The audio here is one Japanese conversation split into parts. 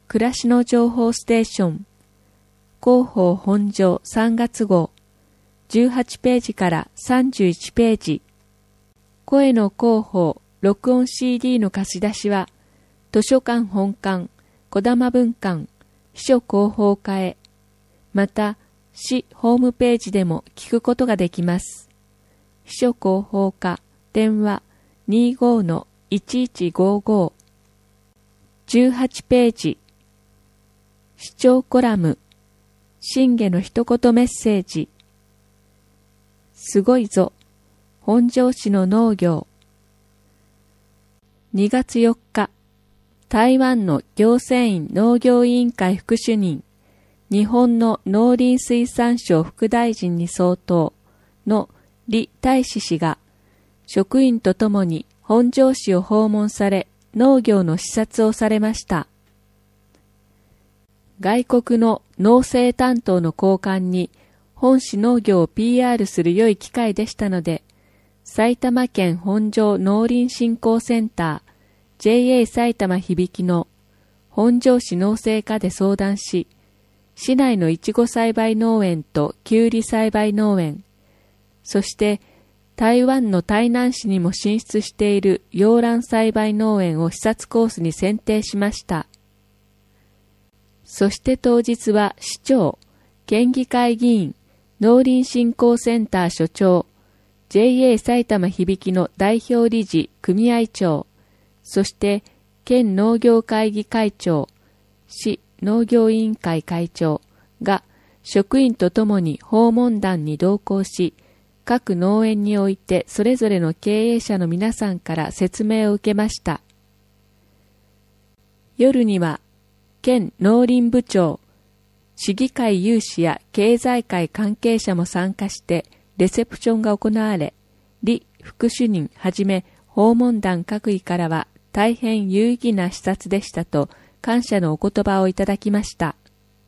暮らしの情報ステーション広報本庄3月号18ページから31ページ。声の広報録音 CD の貸し出しは図書館本館、児玉文館、秘書広報課へ、また市ホームページでも聞くことができます。秘書広報課電話 25-1155。18ページ。視聴コラム信玄の一言メッセージ。すごいぞ本庄市の農業。2月4日、台湾の行政院農業委員会副主任、日本の農林水産省副大臣に相当の李大使氏が職員とともに本庄市を訪問され、農業の視察をされました。外国の農政担当の高官に本市農業を PR する良い機会でしたので、埼玉県本庄農林振興センター JA 埼玉響の本庄市農政課で相談し、市内のいちご栽培農園ときゅうり栽培農園、そして台湾の台南市にも進出している洋蘭栽培農園を視察コースに選定しました。そして当日は市長、県議会議員、農林振興センター所長、JA 埼玉響の代表理事組合長、そして県農業会議会長、市農業委員会会長が職員とともに訪問団に同行し、各農園においてそれぞれの経営者の皆さんから説明を受けました。夜には県農林部長、市議会有志や経済界関係者も参加してレセプションが行われ、李副主任はじめ訪問団各位からは大変有意義な視察でしたと感謝のお言葉をいただきました。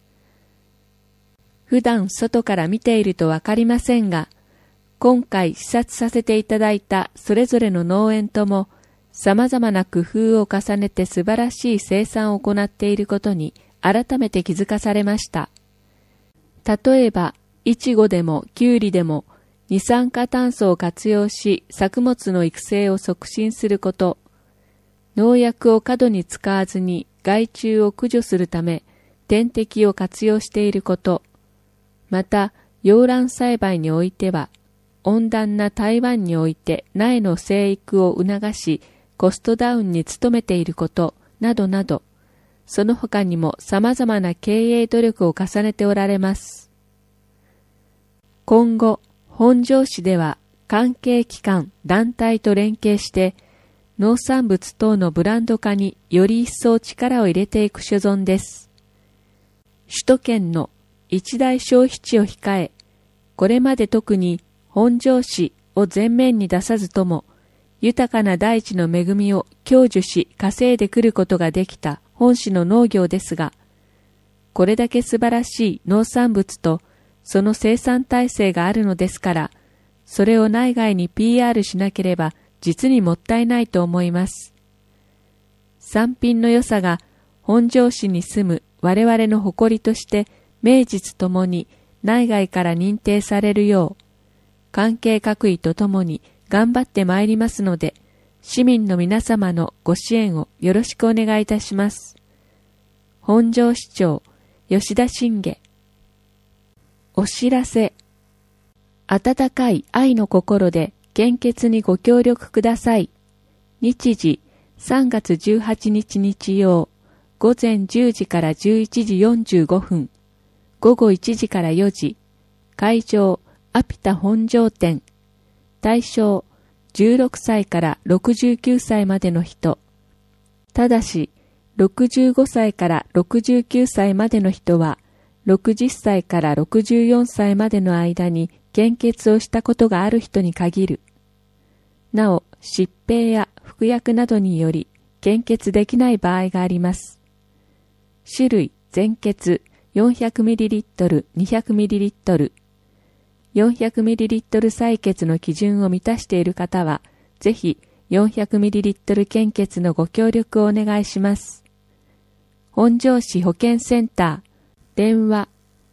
普段外から見ているとわかりませんが、今回視察させていただいたそれぞれの農園とも様々な工夫を重ねて素晴らしい生産を行っていることに改めて気づかされました。例えば、いちごでもきゅうりでも二酸化炭素を活用し作物の育成を促進すること、農薬を過度に使わずに害虫を駆除するため点滴を活用していること、また洋蘭栽培においては温暖な台湾において苗の生育を促しコストダウンに努めていることなどなど、その他にも様々な経営努力を重ねておられます。今後、本庄市では関係機関、団体と連携して農産物等のブランド化により一層力を入れていく所存です。首都圏の一大消費地を控え、これまで特に本庄市を前面に出さずとも、豊かな大地の恵みを享受し稼いでくることができた本市の農業ですが、これだけ素晴らしい農産物とその生産体制があるのですから、それを内外に PR しなければ実にもったいないと思います。産品の良さが本庄市に住む我々の誇りとして名実ともに内外から認定されるよう、関係各位とともに頑張ってまいりますので、市民の皆様のご支援をよろしくお願いいたします。本庄市長、吉田信下。お知らせ。温かい愛の心で献血にご協力ください。日時、3月18日日曜、午前10時から11時45分、午後1時から4時、会場、アピタ本庄店。対象、16歳から69歳までの人。ただし、65歳から69歳までの人は、60歳から64歳までの間に献血をしたことがある人に限る。なお、疾病や服薬などにより献血できない場合があります。種類、全血 400ml、200ml。400ml 採血の基準を満たしている方は、ぜひ 400ml 献血のご協力をお願いします。 本庄市保健センター、電話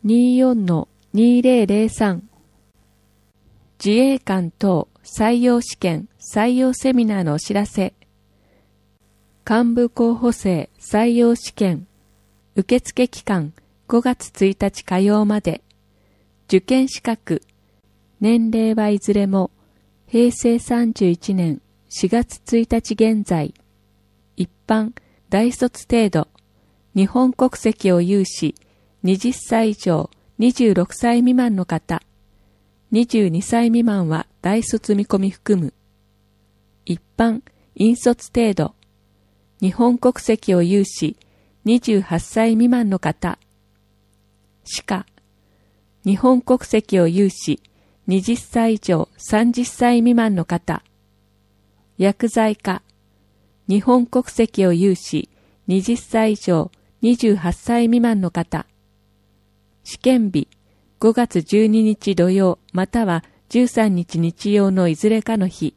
24-2003。自衛官等採用試験採用セミナーのお知らせ。幹部候補生採用試験受付期間5月1日火曜まで。受験資格、年齢はいずれも平成31年4月1日現在。一般、大卒程度、日本国籍を有し、20歳以上、26歳未満の方。22歳未満は大卒見込み含む。一般、引率程度。日本国籍を有し、28歳未満の方。歯科。日本国籍を有し、20歳以上、30歳未満の方。薬剤科。日本国籍を有し、20歳以上、28歳未満の方。試験日、5月12日土曜または13日日曜のいずれかの日。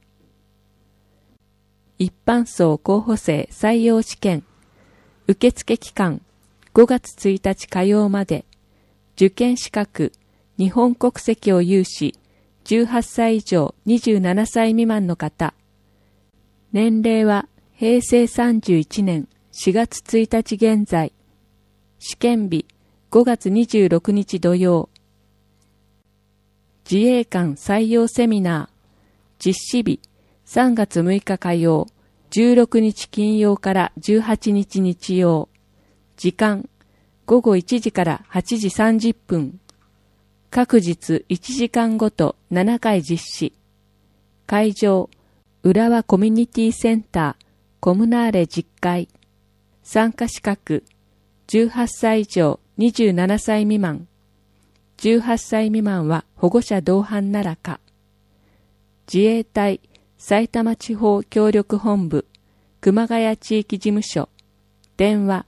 一般層候補生採用試験。受付期間、5月1日火曜まで。受験資格、日本国籍を有し、18歳以上27歳未満の方。年齢は平成31年4月1日現在。試験日5月26日土曜。自衛官採用セミナー。実施日3月6日火曜、16日金曜から18日日曜。時間午後1時から8時30分。各日1時間ごと7回実施。会場、浦和コミュニティセンター、コムナーレ10階。参加資格、18歳以上27歳未満。18歳未満は保護者同伴ならか。自衛隊埼玉地方協力本部熊谷地域事務所。電話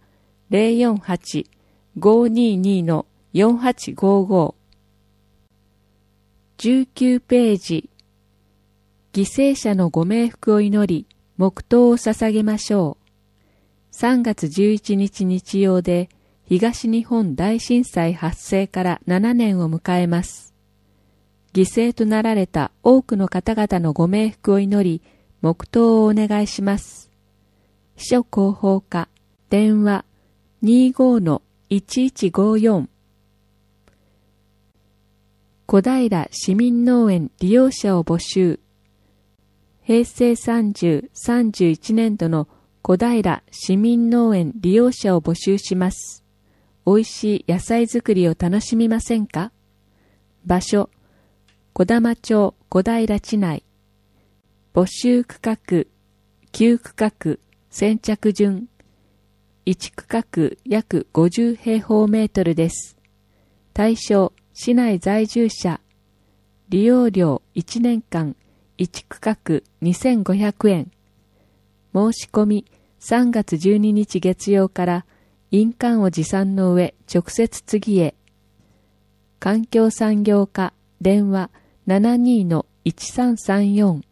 048-522-4855。19ページ。犠牲者のご冥福を祈り、黙祷を捧げましょう。3月11日日曜で、東日本大震災発生から7年を迎えます。犠牲となられた多くの方々のご冥福を祈り、黙祷をお願いします。秘書広報課、電話 25-1154。小平市民農園利用者を募集。平成30-31年度の小平市民農園利用者を募集します。おいしい野菜作りを楽しみませんか？場所、小玉町小平地内。募集区画、9区画、先着順。1区画約50平方メートルです。対象、市内在住者。利用料1年間1区画2500円。申し込み3月12日月曜から印鑑を持参の上直接次へ。環境産業課電話 72-1334。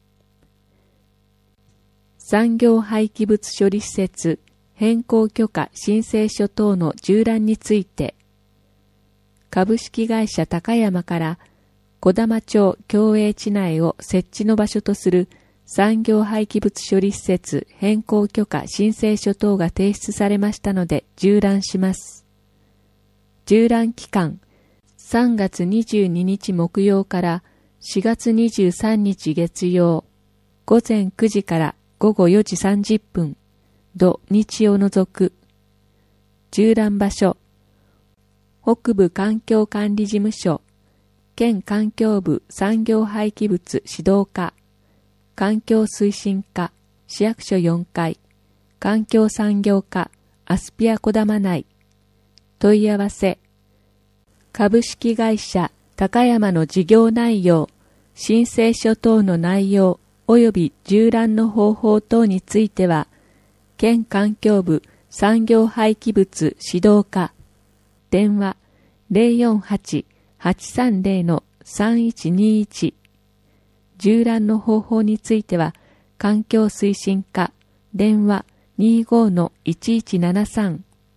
産業廃棄物処理施設変更許可申請書等の縦覧について。株式会社高山から小玉町共栄地内を設置の場所とする産業廃棄物処理施設変更許可申請書等が提出されましたので縦覧します。縦覧期間3月22日木曜から4月23日月曜午前9時から午後4時30分土日を除く。縦覧場所北部環境管理事務所県環境部産業廃棄物指導課環境推進課市役所4階環境産業課アスピア小玉内。問い合わせ株式会社高山の事業内容申請書等の内容及び縦覧の方法等については県環境部産業廃棄物指導課電話 048-830-3121。縦覧の方法については環境推進課電話 25-1173。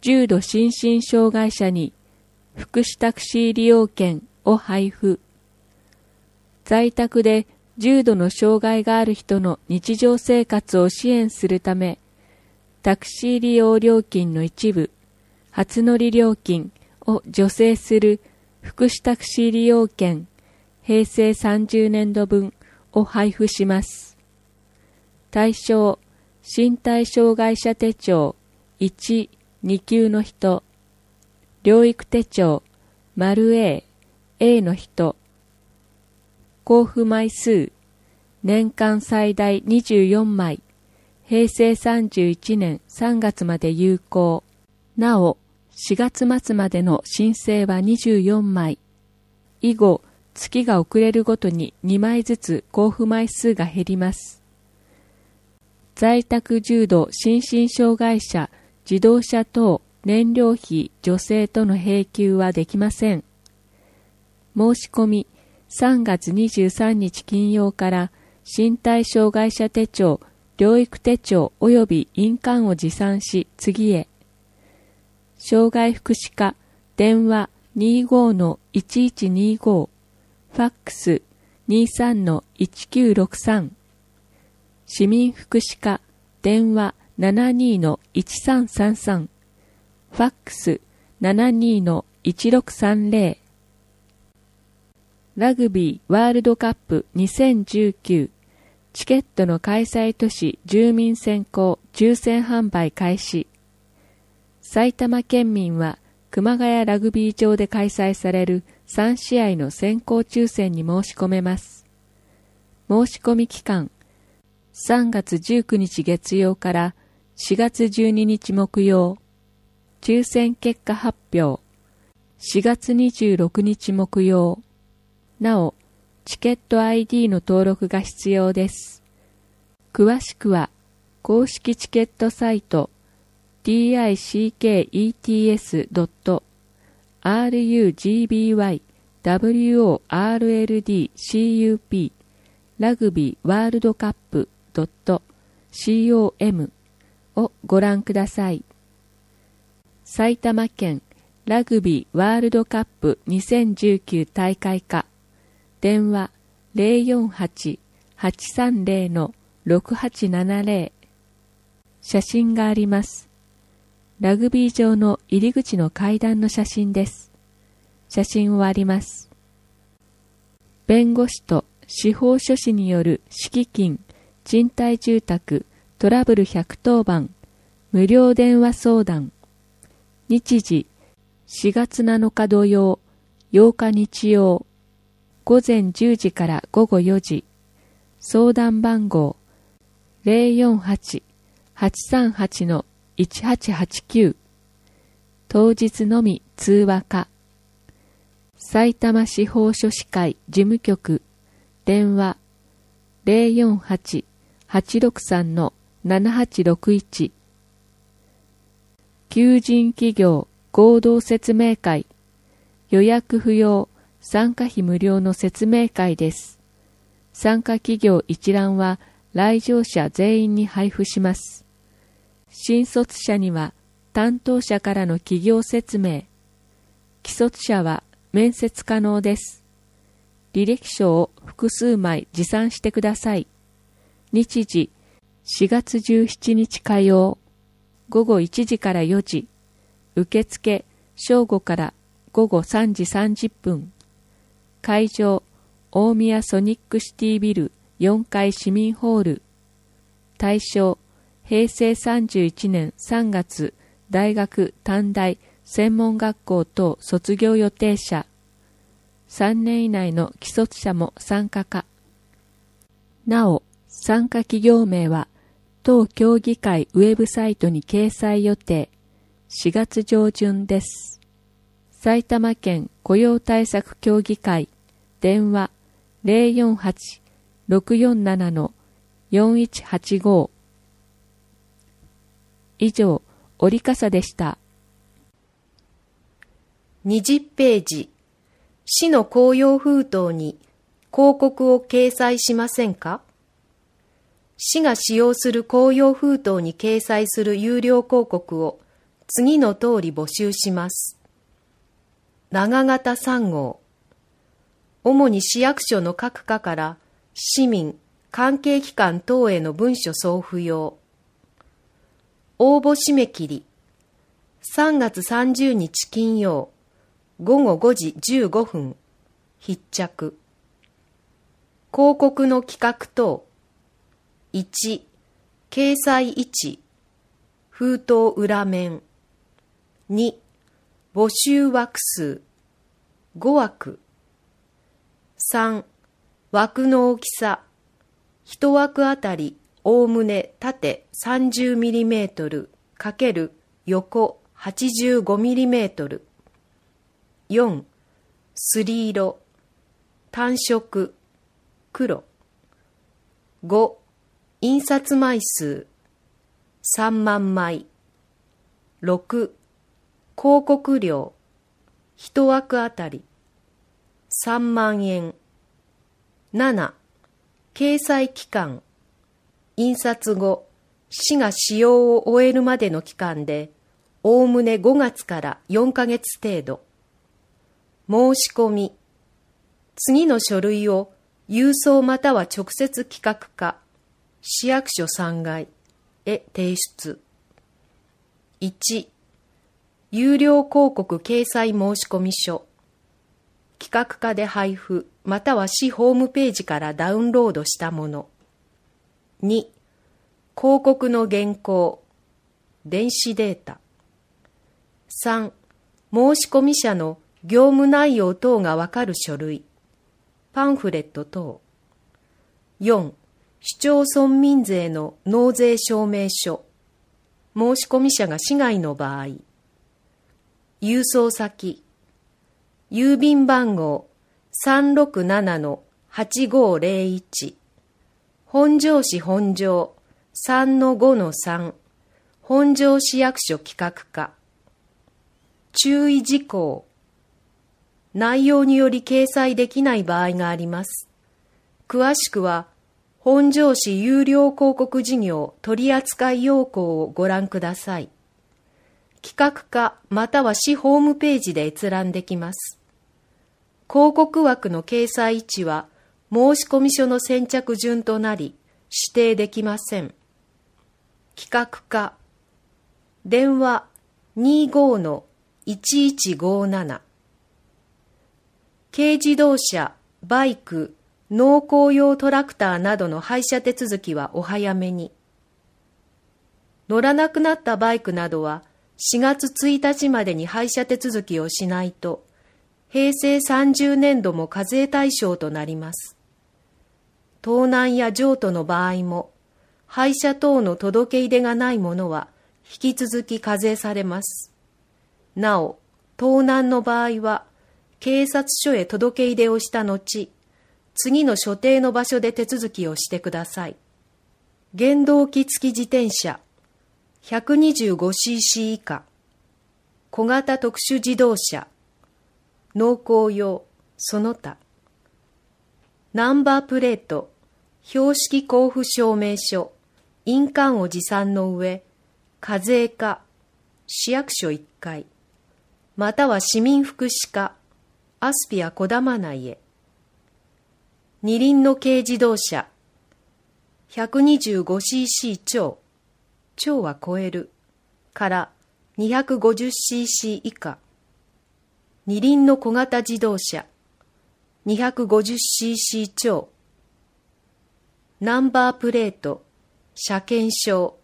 重度心身障害者に福祉タクシー利用券を配布。在宅で重度の障害がある人の日常生活を支援するため、タクシー利用料金の一部、初乗り料金を助成する福祉タクシー利用券平成30年度分を配布します。対象、身体障害者手帳1、2級の人、療育手帳丸 A の人、交付枚数、年間最大24枚、平成31年3月まで有効。なお、4月末までの申請は24枚。以後、月が遅れるごとに2枚ずつ交付枚数が減ります。在宅重度心身障害者、自動車等燃料費助成との並及はできません。申し込み、3月23日金曜から身体障害者手帳、療育手帳及び印鑑を持参し次へ。障害福祉課、電話 25-1125、ファックス 23-1963、市民福祉課、電話 72-1333、ファックス 72-1630。ラグビーワールドカップ2019チケットの開催都市住民選考抽選販売開始。埼玉県民は熊谷ラグビー場で開催される3試合の先行抽選に申し込めます。申し込み期間、3月19日月曜から4月12日木曜。抽選結果発表、4月26日木曜。なお、チケット ID の登録が必要です。詳しくは、公式チケットサイト tickets.rugbyworldcup ラグビーワールドカップ .com をご覧ください。埼玉県ラグビーワールドカップ2019大会課電話 048-830-6870 写真があります。ラグビー場の入り口の階段の写真です。写真をあります。弁護士と司法書士による敷金、賃貸住宅、トラブル110番、無料電話相談。日時、4月7日土曜、8日日曜、午前10時から午後4時。相談番号 048-838-1889 当日のみ通話か。埼玉司法書士会事務局電話 048-863-7861 求人企業合同説明会予約不要参加費無料の説明会です。参加企業一覧は来場者全員に配布します。新卒者には担当者からの企業説明。既卒者は面接可能です。履歴書を複数枚持参してください。日時、4月17日火曜、午後1時から4時。受付、正午から午後3時30分。会場、大宮ソニックシティビル4階市民ホール。対象、平成31年3月大学短大専門学校等卒業予定者。3年以内の既卒者も参加可。なお、参加企業名は当協議会ウェブサイトに掲載予定。4月上旬です。埼玉県雇用対策協議会電話 048-647-4185 以上、折笠でした。 20ページ、市の公用封筒に広告を掲載しませんか？市が使用する公用封筒に掲載する有料広告を次の通り募集します。長型3号。主に市役所の各課から市民、関係機関等への文書送付用。応募締め切り。3月30日金曜、午後5時15分。必着。広告の企画等。1、掲載位置。封筒裏面。2、募集枠数。5枠。3、枠の大きさ。1枠あたりおおむね縦 30mm ×横 85mm。4、すり色。単色。黒。5、印刷枚数。3万枚。6、広告料。1枠あたり3万円。7、掲載期間。印刷後、市が使用を終えるまでの期間で、おおむね5月から4ヶ月程度。申し込み。次の書類を郵送または直接企画課、市役所3階へ提出。1、有料広告掲載申込書。企画課で配布または市ホームページからダウンロードしたもの。2、広告の原稿、電子データ。3、申込者の業務内容等がわかる書類、パンフレット等。4、市町村民税の納税証明書。申込者が市外の場合。郵送先。郵便番号 367-8501。本庄市本庄 3-5-3。本庄市役所企画課。注意事項。内容により掲載できない場合があります。詳しくは、本庄市有料広告事業取扱要項をご覧ください。企画課または市ホームページで閲覧できます。広告枠の掲載位置は申込書の先着順となり指定できません。企画課電話 25-1157。軽自動車、バイク、農耕用トラクターなどの廃車手続きはお早めに。乗らなくなったバイクなどは4月1日までに廃車手続きをしないと、平成30年度も課税対象となります。盗難や譲渡の場合も、廃車等の届け出がないものは引き続き課税されます。なお、盗難の場合は、警察署へ届け出をした後、次の所定の場所で手続きをしてください。原動機付き自転車 125cc 以下、小型特殊自動車、農耕用、その他。ナンバープレート、標識交付証明書、印鑑を持参の上、課税課、市役所1階、または市民福祉課、アスピア小玉内へ。二輪の軽自動車 125cc 超は超えるから 250cc 以下。二輪の小型自動車 250cc 超。ナンバープレート車検証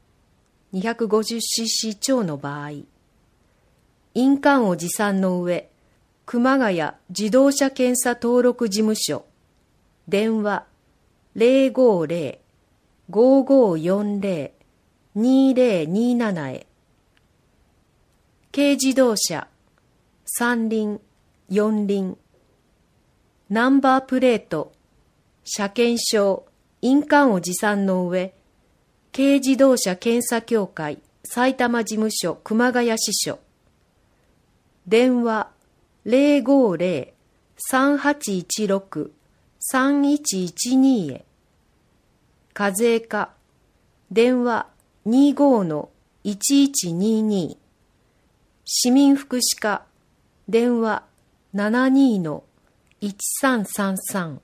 250cc 超の場合、印鑑を持参の上、熊谷自動車検査登録事務所電話 050-5540-2027 へ。軽自動車三輪、四輪。ナンバープレート、車検証、印鑑を持参の上、軽自動車検査協会埼玉事務所熊谷支所。電話 050-3816-3112 へ。課税課電話 25-1122。 市民福祉課、電話 72-1333。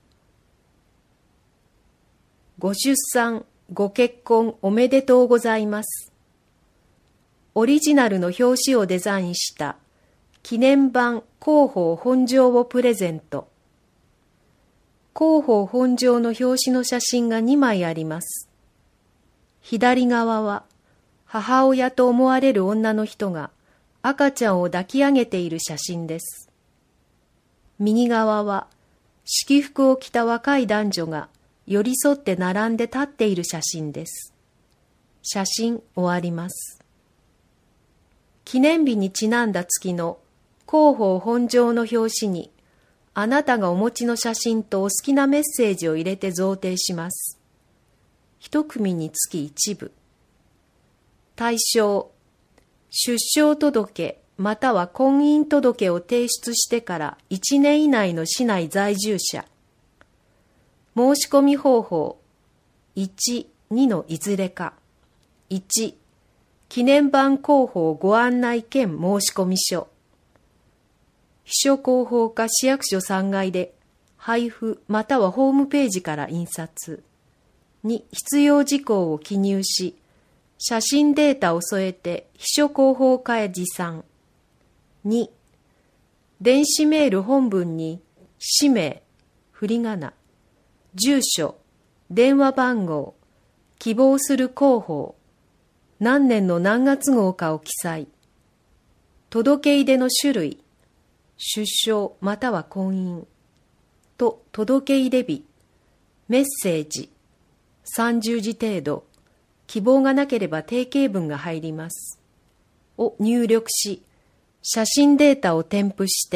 ご出産、ご結婚おめでとうございます。オリジナルの表紙をデザインした記念版広報本上をプレゼント。広報本上の表紙の写真が2枚あります。左側は母親と思われる女の人が赤ちゃんを抱き上げている写真です。右側は式服を着た若い男女が寄り添って並んで立っている写真です。写真終わります。記念日にちなんだ月の広報本上の表紙にあなたがお持ちの写真とお好きなメッセージを入れて贈呈します。一組につき一部。対象、出生届または婚姻届を提出してから1年以内の市内在住者。申し込み方法、1、2のいずれか。1、記念版広報ご案内兼申込書。秘書広報課市役所3階で配布またはホームページから印刷。2、必要事項を記入し、写真データを添えて秘書広報課へ持参。2、電子メール本文に氏名、振り仮名、住所、電話番号、希望する広報、何年の何月号かを記載。届け出の種類、出生または婚姻と届け出日、メッセージ、30字程度、希望がなければ定型文が入ります。を入力し、写真データを添付して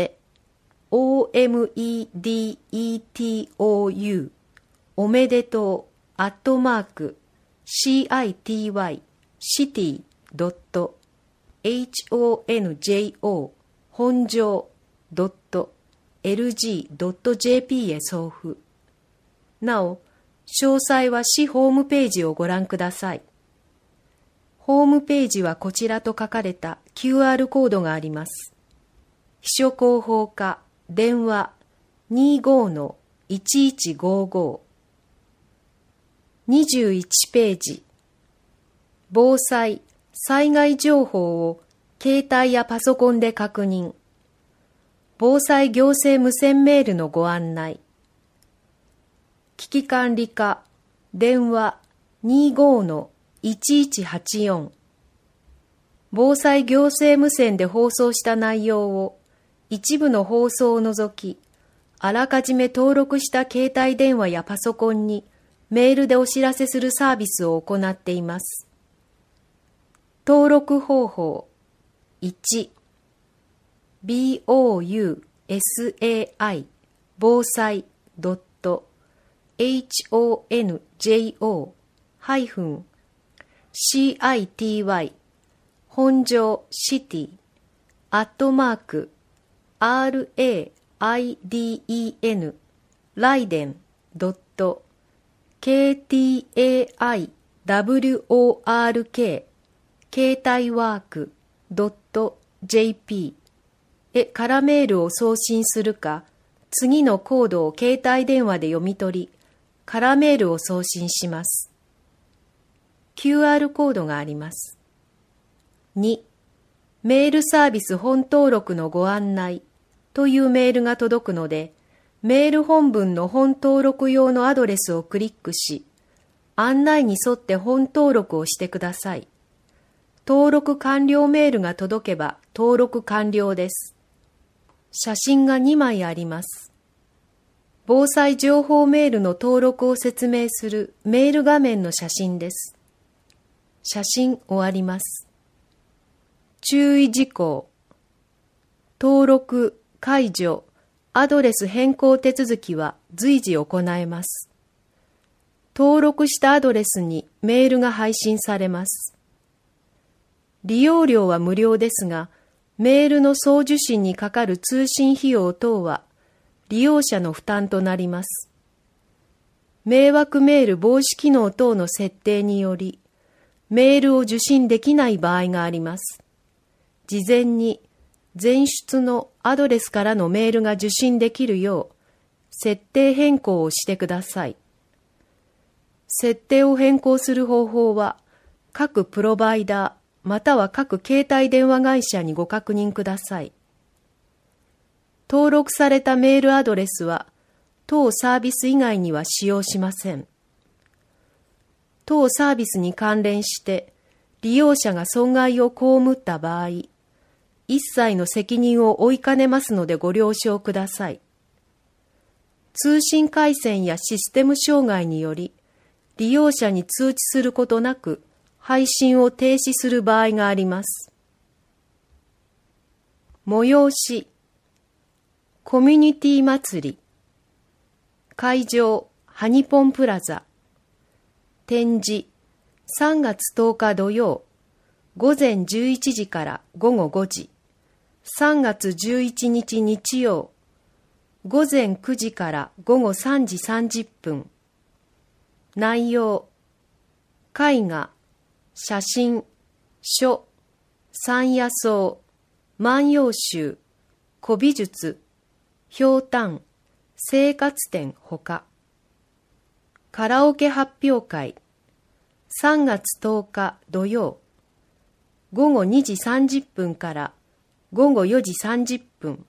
、omedetou おめでとう@city.honjo 本上 .lg.jp へ送付。なお、詳細は市ホームページをご覧ください。ホームページはこちらと書かれた QR コードがあります。秘書広報課電話 25-1155 21ページ。防災・災害情報を携帯やパソコンで確認。防災行政無線メールのご案内。危機管理課電話 25-1184 防災行政無線で放送した内容を一部の放送を除き、あらかじめ登録した携帯電話やパソコンにメールでお知らせするサービスを行っています。登録方法 1 bousai 防災 honjo-city 本上 city @raiden raiden.ktaiwork 携帯ワーク .jp へカラメールを送信するか、次のコードを携帯電話で読み取り、カラメールを送信します。QR コードがあります。2、メールサービス本登録のご案内というメールが届くので、メール本文の本登録用のアドレスをクリックし、案内に沿って本登録をしてください。登録完了メールが届けば登録完了です。写真が2枚あります。防災情報メールの登録を説明するメール画面の写真です。写真終わります。注意事項。登録、解除、アドレス変更手続きは随時行えます。登録したアドレスにメールが配信されます。利用料は無料ですが、メールの送受信にかかる通信費用等は利用者の負担となります。迷惑メール防止機能等の設定により、メールを受信できない場合があります。 事前に前出のアドレスからのメールが受信できるよう設定変更をしてください。設定を変更する方法は各プロバイダーまたは各携帯電話会社にご確認ください。登録されたメールアドレスは当サービス以外には使用しません。当サービスに関連して利用者が損害を被った場合、一切の責任を負いかねますのでご了承ください。通信回線やシステム障害により、利用者に通知することなく配信を停止する場合があります。催し、コミュニティ祭り、会場、ハニポンプラザ、展示、3月10日土曜、午前11時から午後5時、3月11日日曜、午前9時から午後3時30分。内容、絵画、写真、書、山野草、万葉集、古美術、ひょうたん、生活展ほか。カラオケ発表会、3月10日土曜、午後2時30分から午後4時30分。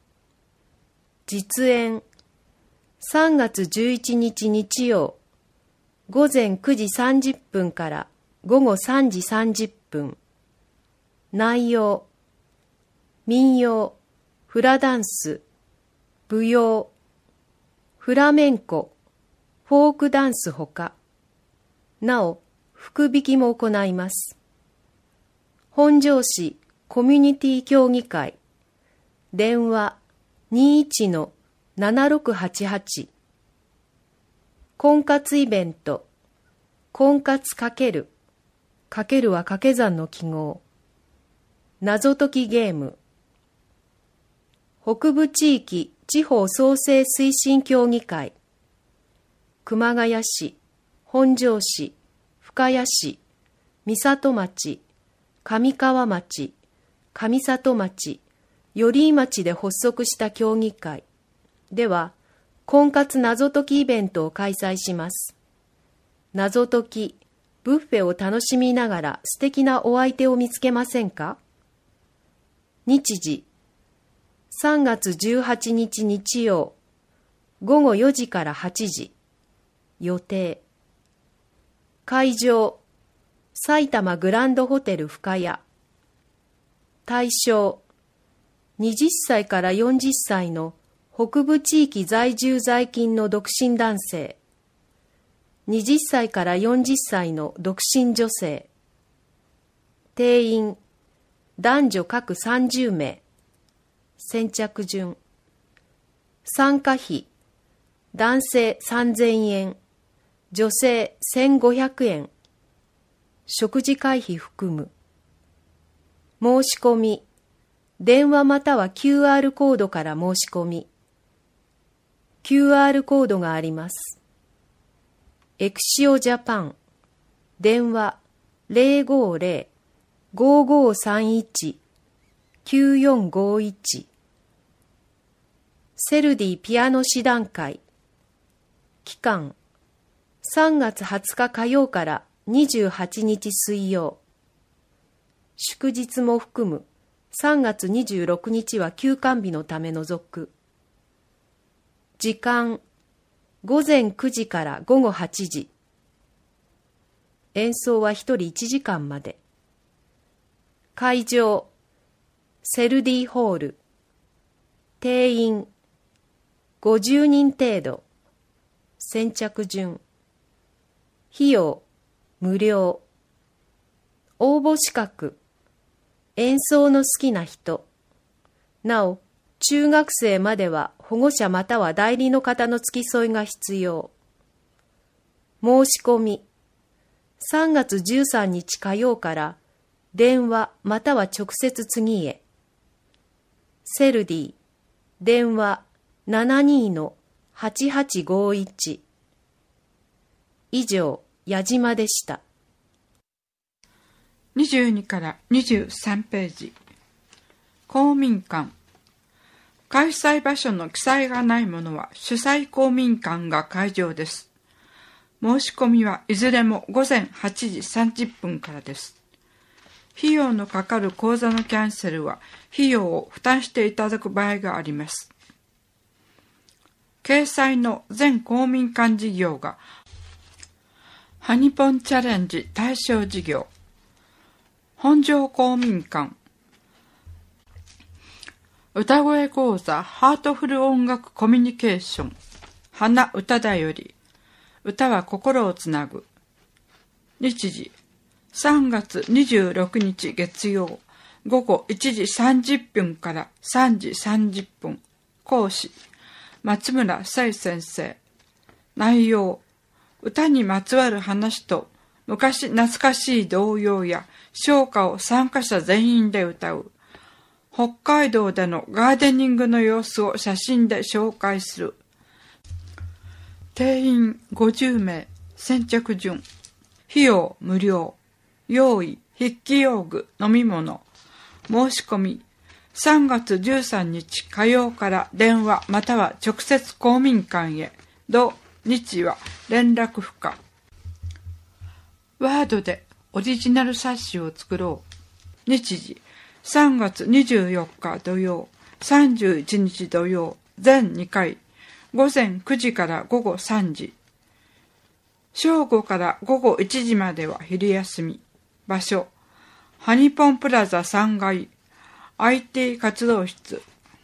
実演、3月11日日曜、午前9時30分から午後3時30分。内容、民謡、フラダンス、舞踊、フラメンコ、フォークダンスほか。なお、福引きも行います。本庄市コミュニティ協議会、電話21-7688。婚活イベント、婚活×、×は掛け算の記号。謎解きゲーム。北部地域地方創生推進協議会、熊谷市、本庄市、深谷市、三里町、上川町、上里町、寄居町で発足した協議会では、婚活謎解きイベントを開催します。謎解き、ブッフェを楽しみながら素敵なお相手を見つけませんか？日時、3月18日日曜、午後4時から8時。予定。会場、埼玉グランドホテル深谷。対象、20歳から40歳の北部地域在住在勤の独身男性。20歳から40歳の独身女性。定員、男女各30名。先着順。参加費、男性3000円、女性1500円。食事会費含む。申し込み、電話または QR コードから申し込み。QR コードがあります。エクシオジャパン、電話050-5531-9451。セルディピアノ師団会。期間、3月20日火曜から28日水曜。祝日も含む3月26日は休館日のため除く。時間、午前9時から午後8時。演奏は1人1時間まで。会場、セルディホール。定員、50人程度。先着順。費用、無料。応募資格、演奏の好きな人。なお、中学生までは保護者または代理の方の付き添いが必要。申し込み、3月13日火曜から電話または直接次へ。セルディ、電話72-8851。以上、矢島でした。 22から23ページ。 公民館。開催場所の記載がないものは主催公民館が会場です。申し込みはいずれも午前8時30分からです。費用のかかる講座のキャンセルは費用を負担していただく場合があります。掲載の全公民館事業がハニポンチャレンジ対象事業、本庄公民館、歌声講座ハートフル音楽コミュニケーション、花歌だより、歌は心をつなぐ。日時、3月26日月曜、午後1時30分から3時30分。講師、松村聖先生。内容、歌にまつわる話と昔懐かしい童謡や唱歌を参加者全員で歌う。北海道でのガーデニングの様子を写真で紹介する。定員50名、先着順。費用無料。用意、筆記用具、飲み物。申し込み、3月13日火曜から電話または直接公民館へ。土日は連絡不可。ワードでオリジナル冊子を作ろう。日時、3月24日土曜、31日土曜、全2回、午前9時から午後3時。正午から午後1時までは昼休み。場所、ハニポンプラザ3階、IT 活動室。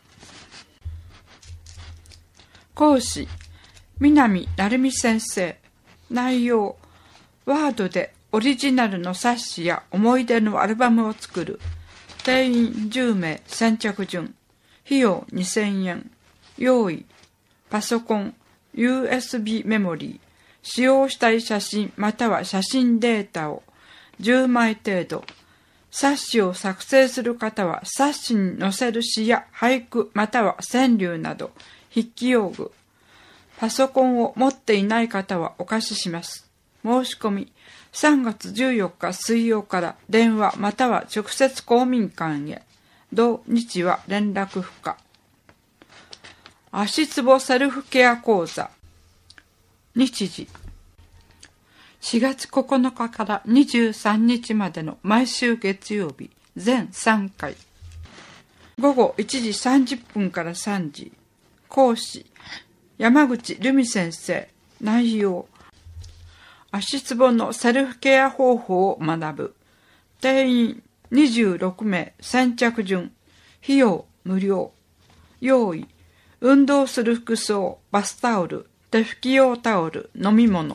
講師、南成美先生。内容、ワードでオリジナルの冊子や思い出のアルバムを作る。定員10名、先着順。費用2000円。用意、パソコン、USB メモリー。使用したい写真または写真データを10枚程度。冊子を作成する方は冊子に載せる詩や俳句または川柳など筆記用具。パソコンを持っていない方はお貸しします。申し込み、3月14日水曜から電話または直接公民館へ。土日は連絡不可。足つぼセルフケア講座。日時、4月9日から23日までの毎週月曜日、全3回。午後1時30分から3時。講師、山口留美先生。内容、足つぼのセルフケア方法を学ぶ。定員26名、先着順。費用無料。用意、運動する服装、バスタオル、手拭き用タオル、飲み物。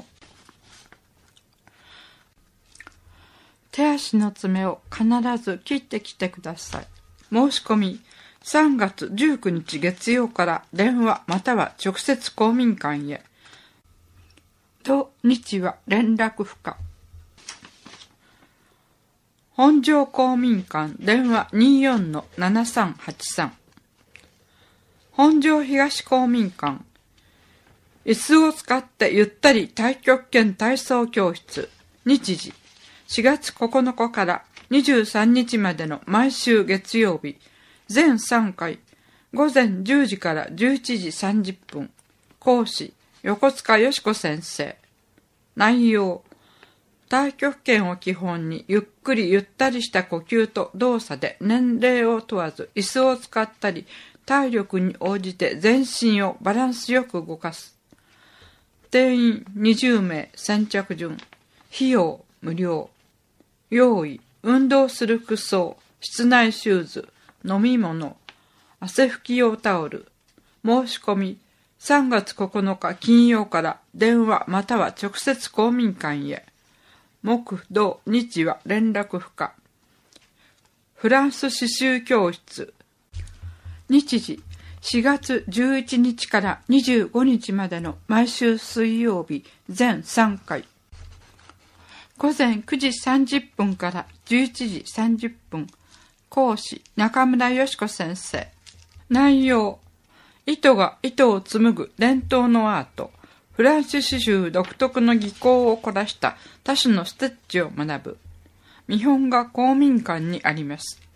手足の爪を必ず切ってきてください。申し込み、3月19日月曜から電話または直接公民館へ。土日は連絡不可。本庄公民館電話 24-7383。本庄東公民館。椅子を使ってゆったり太極拳体操教室。日時、4月9日から23日までの毎週月曜日、全3回、午前10時から11時30分。講師、横塚よし子先生。内容、太極拳を基本にゆっくりゆったりした呼吸と動作で年齢を問わず椅子を使ったり体力に応じて全身をバランスよく動かす。定員20名、先着順。費用無料。用意、運動する服装、室内シューズ、飲み物、汗拭き用タオル。申し込み、3月9日金曜から電話または直接公民館へ。木、土、日は連絡不可。フランス刺繍教室。日時、4月11日から25日までの毎週水曜日、全3回。午前9時30分から11時30分。講師、中村よし子先生。内容、糸が糸を紡ぐ伝統のアート、フランス刺繍独特の技巧を凝らした多種のステッチを学ぶ。見本が公民館にあります。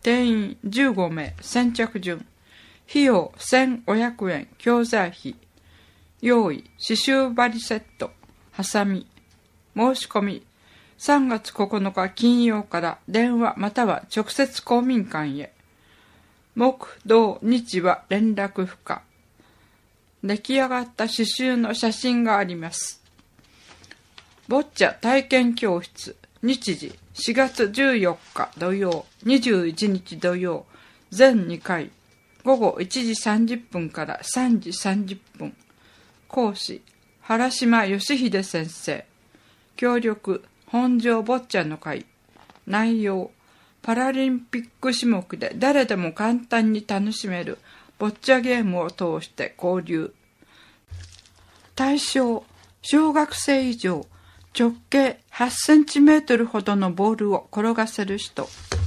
定員15名、先着順。費用1500円、教材費。用意、刺繍針セット、ハサミ。申し込み、3月9日金曜から電話または直接公民館へ。木、土、日は連絡不可。出来上がった刺繍の写真があります。ボッチャ体験教室、日時4月14日土曜、21日土曜、全2回、午後1時30分から3時30分。講師、原島義秀先生。協力、本庄ボッチャの会。内容、パラリンピック種目で誰でも簡単に楽しめるボッチャゲームを通して交流。対象、小学生以上、直径8センチメートルほどのボールを転がせる人。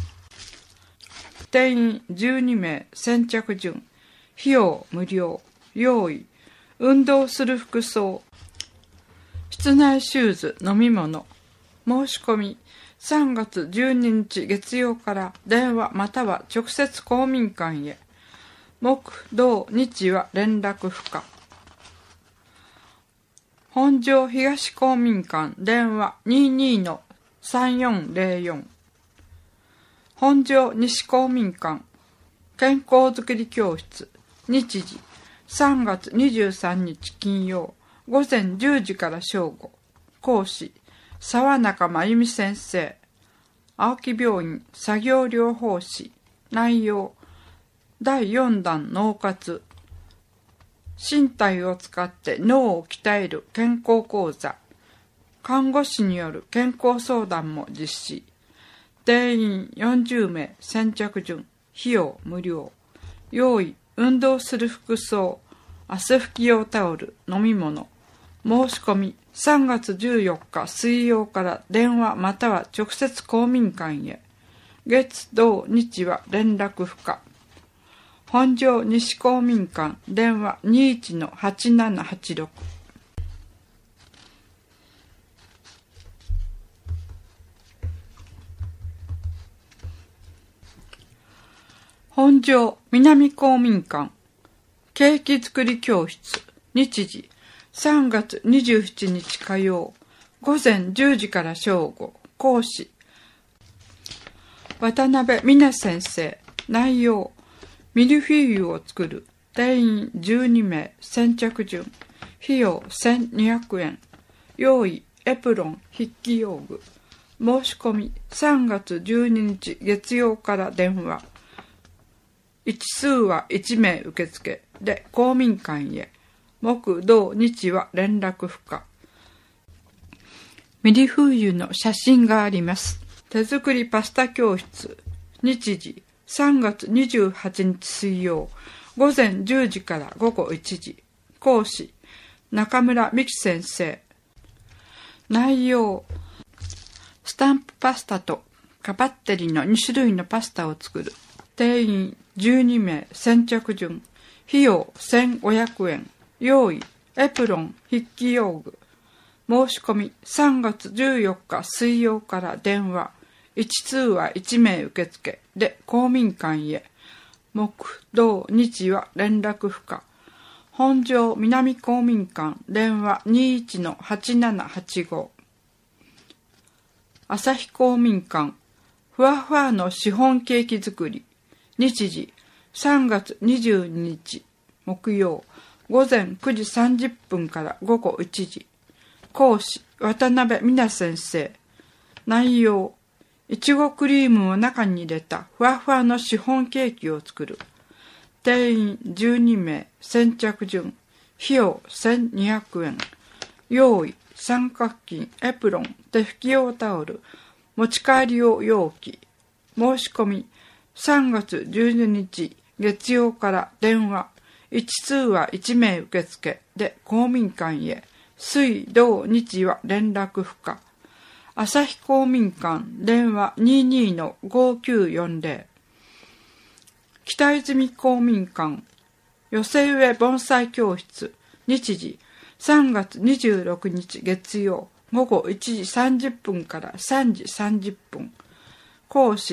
定員12名、先着順。費用無料。用意、運動する服装。室内シューズ、飲み物。申し込み、3月12日月曜から電話または直接公民館へ。木、土、日は連絡不可。本庄東公民館電話 22-3404。本庄西公民館健康づくり教室、日時3月23日金曜午前10時から正午。講師、沢中真由美先生。青木病院作業療法士。内容、第4弾脳活。身体を使って脳を鍛える健康講座。看護師による健康相談も実施。定員40名、先着順。費用無料。用意、運動する服装。汗拭き用タオル、飲み物。申し込み、3月14日水曜から電話または直接公民館へ。月、土、日は連絡不可。本庄西公民館電話 21-8786。本庄南公民館ケーキ作り教室、日時3月27日火曜午前10時から正午。講師、渡辺美奈先生。内容、ミルフィーユを作る。定員12名、先着順。費用1200円。用意、エプロン、筆記用具。申し込み、3月12日月曜から電話。一数は1名受付で公民館へ。木、土、日は連絡不可。ミルフーユの写真があります。手作りパスタ教室。日時3月28日水曜午前10時から午後1時。講師、中村美希先生。内容、スタンプパスタとカバッテリの2種類のパスタを作る。定員12名、先着順。費用1500円。用意、エプロン、筆記用具。申し込み、3月14日水曜から電話。一通は1名受付で公民館へ。木、土、日は連絡不可。本庄南公民館電話 21-8785。朝日公民館ふわふわのシフォンケーキ作り。日時3月22日木曜午前9時30分から午後1時。講師、渡辺美奈先生。内容、いちごクリームを中に入れたふわふわのシフォンケーキを作る。定員12名、先着順。費用1200円。用意、三角巾、エプロン、手拭き用タオル、持ち帰り用容器。申し込み、3月12日月曜から電話。一通は1名受付で公民館へ。水、土、日は連絡不可。朝日公民館電話 22-5940。北泉公民館寄せ植え盆栽教室。日時3月26日月曜午後1時30分から3時30分。講師、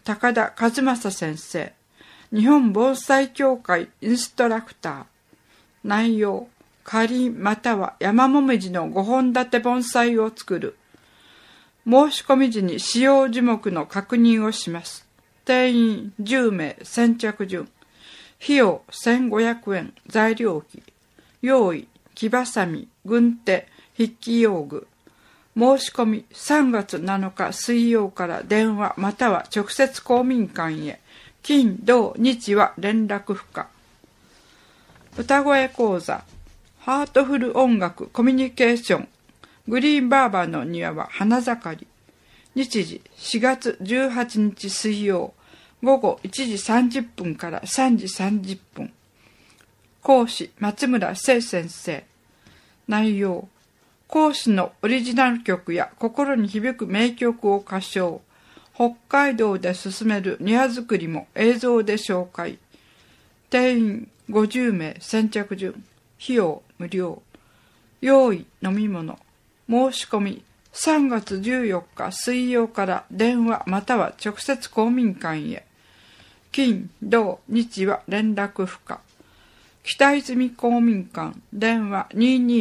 高田和正先生。日本防災協会インストラクター。内容、仮または山もみじの5本立て盆栽を作る。申し込み時に使用樹木の確認をします。定員10名、先着順。費用1500円、材料費。用意、木ばさみ、軍手、筆記用具。申し込み3月7日水曜から電話または直接公民館へ。金、土、日は連絡不可。歌声講座、ハートフル音楽コミュニケーション。グリーンバーバーの庭は花盛り。日時4月18日水曜、午後1時30分から3時30分。講師、松村聖先生。内容、講師のオリジナル曲や心に響く名曲を歌唱。北海道で進める庭作りも映像で紹介。定員50名、先着順。費用無料。用意、飲み物。申し込み3月14日水曜から電話または直接公民館へ。金、土、日は連絡不可。北泉公民館、電話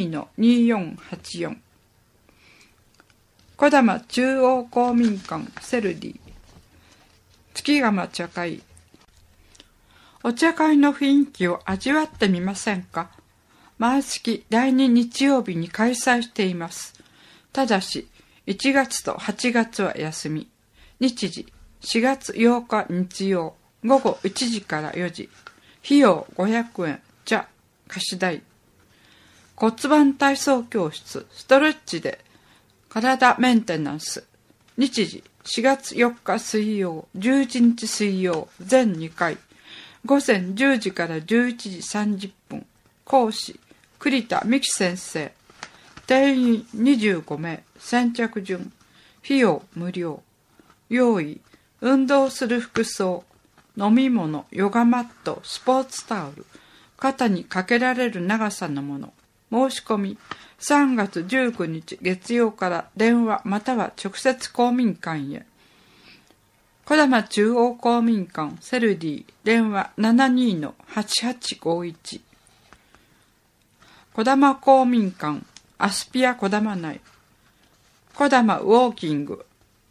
22-2484。小玉中央公民館、セルディ。月釜茶会。お茶会の雰囲気を味わってみませんか。毎月第2日曜日に開催しています。ただし、1月と8月は休み。日時、4月8日日曜、午後1時から4時。費用500円、茶、貸し代。骨盤体操教室、ストレッチで体メンテナンス。日時、4月4日水曜、11日水曜、全2回。午前10時から11時30分。講師、栗田美希先生。定員25名、先着順。費用無料。用意、運動する服装、飲み物、ヨガマット、スポーツタオル、肩にかけられる長さのもの。申し込み3月19日月曜から電話または直接公民館へ。小玉中央公民館セルディ、電話 72-8851。小玉公民館アスピア小玉内。小玉ウォーキング。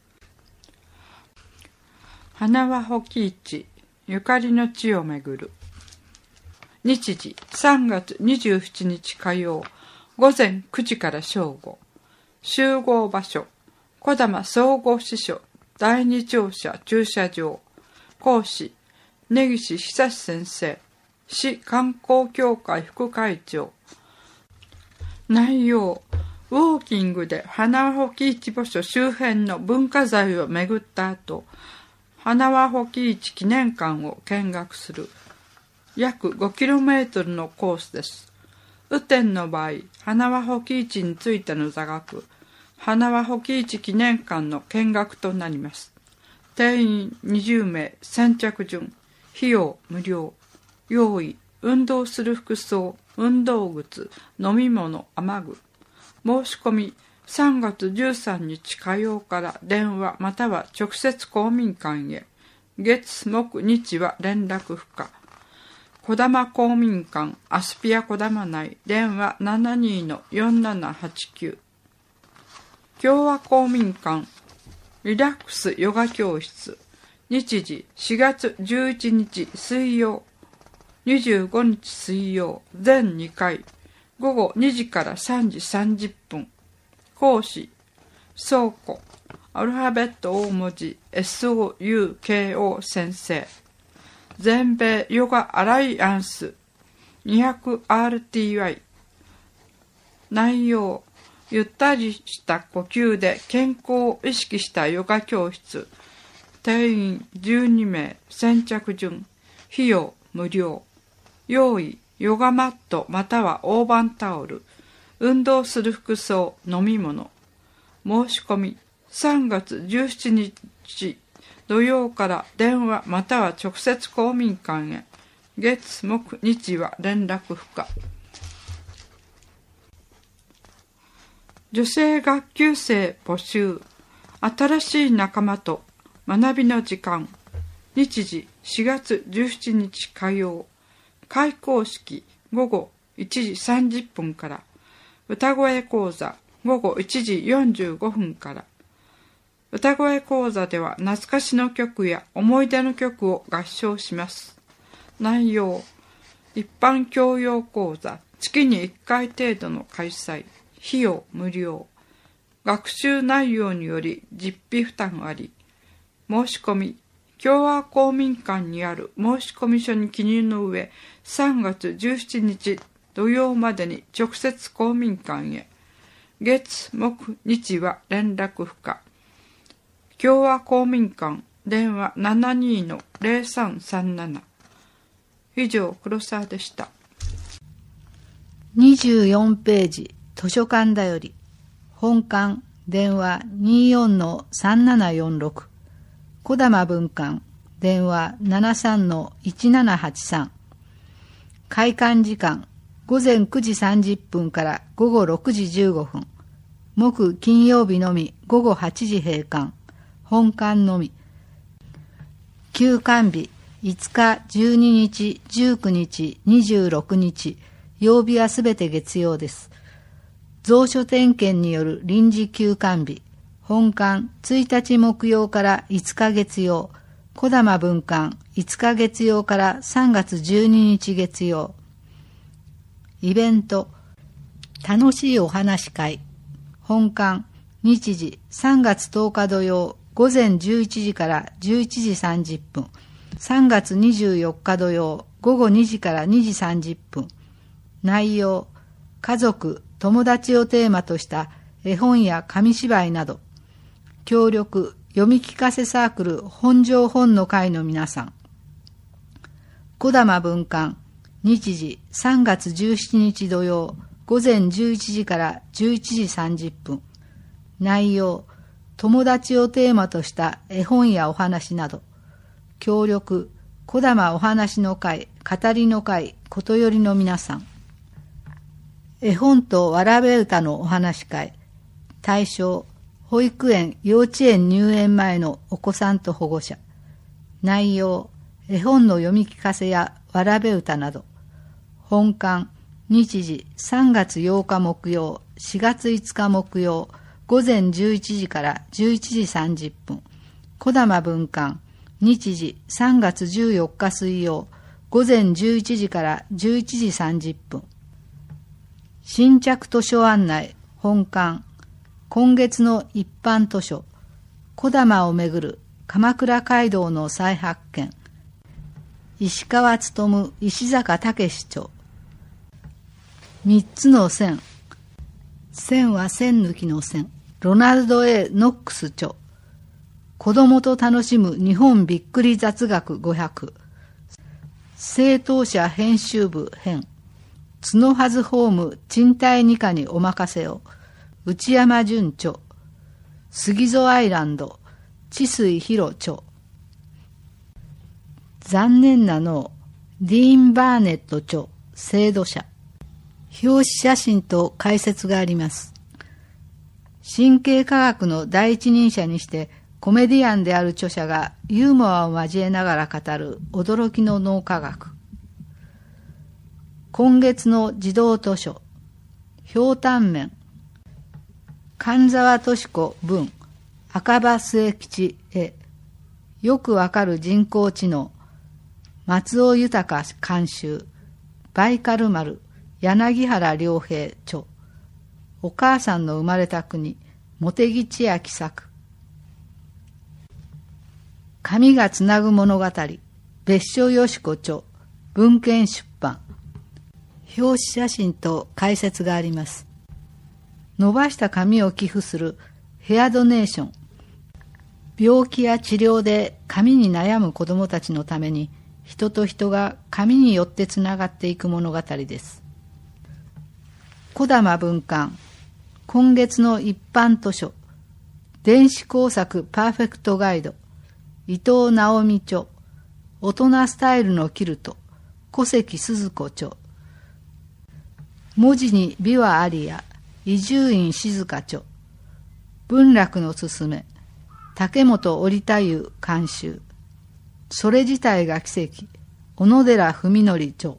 花輪保木市、ゆかりの地をめぐる。日時3月27日火曜、午前9時から正午。集合場所、小玉総合支所第二庁舎駐車場。講師、根岸久先生、市観光協会副会長。内容、ウォーキングで花輪保木市墓所周辺の文化財を巡った後、花輪保木市記念館を見学する。約 5km のコースです。雨天の場合、花輪保木市についての座学、花輪保木市記念館の見学となります。定員20名、先着順。費用無料。用意、運動する服装、運動靴、飲み物、雨具。申し込み3月13日火曜から電話または直接公民館へ。月、木、日は連絡不可。小玉公民館アスピア小玉内、電話 72-4789。共和公民館リラックスヨガ教室。日時4月11日水曜、25日水曜、全2回。午後2時から3時30分。講師、倉庫、アルファベット大文字 SOUKO 先生。全米ヨガアライアンス 200RTY。 内容、ゆったりした呼吸で健康を意識したヨガ教室。定員12名、先着順。費用無料。用意、ヨガマットまたは大判タオル、運動する服装、飲み物。申し込み3月17日土曜から電話または直接公民館へ。月、木、日は連絡不可。女性学級生募集。新しい仲間と学びの時間。 日時4月17日火曜、開講式午後1時30分から、歌声講座午後1時45分から。歌声講座では懐かしの曲や思い出の曲を合唱します。内容、一般教養講座、月に1回程度の開催、費用無料。学習内容により実費負担あり、申し込み、共和公民館にある申込書に記入の上、3月17日土曜までに直接公民館へ。月、木、日は連絡不可。共和公民館、電話 72-0337。以上、黒沢でした。 24ページ、図書館だより。本館、電話 24-3746。児玉分館、電話 73-1783。開館時間、午前9時30分から午後6時15分。木金曜日のみ午後8時閉館。本館のみ。休館日、5日、12日、19日、26日、曜日はすべて月曜です。蔵書点検による臨時休館日、本館1日木曜から5日月曜、児玉分館5日月曜から3月12日月曜。イベント、楽しいお話会、本館日時3月10日土曜午前11時から11時30分、3月24日土曜午後2時から2時30分。内容、家族、友達をテーマとした絵本や紙芝居など。協力、読み聞かせサークル本庄本の会の皆さん。児玉分館、日時3月17日土曜午前11時から11時30分。内容、友達をテーマとした絵本やお話など。協力、児玉お話の会、語りの会、ことよりの皆さん。絵本とわらべ歌のお話会。対象、保育園、幼稚園入園前のお子さんと保護者。内容、絵本の読み聞かせやわらべ歌など。本館、日時3月8日木曜、4月5日木曜、午前11時から11時30分。児玉分館、日時3月14日水曜、午前11時から11時30分。新着図書案内、本館、今月の一般図書、児玉をめぐる鎌倉街道の再発見、石川勉、石坂武著。三つの線、線は線抜きの線、ロナルド A. ノックス著。子供と楽しむ日本びっくり雑学500。正当者編集部編。角はずホーム賃貸二課にお任せを。内山淳著。杉戸アイランド。知水博著。残念なのディーン・バーネット著。制度者。表紙写真と解説があります。神経科学の第一人者にしてコメディアンである著者がユーモアを交えながら語る驚きの脳科学。今月の児童図書、ひょうたん面、神沢敏子文、赤羽末吉絵、よくわかる人工知能、松尾豊監修、バイカル丸、柳原良平著、お母さんの生まれた国、茂木千秋作。紙がつなぐ物語、別所よし子著、文献出版。表紙写真と解説があります。伸ばした髪を寄付するヘアドネーション。病気や治療で髪に悩む子どもたちのために、人と人が髪によってつながっていく物語です。児玉分館、今月の一般図書、電子工作パーフェクトガイド、伊藤直美著、大人スタイルのキルト、小関鈴子著、文字に美はありや、伊集院静香著、文楽のすすめ、竹本織太夫監修。 それ自体が奇跡。小野寺文則著。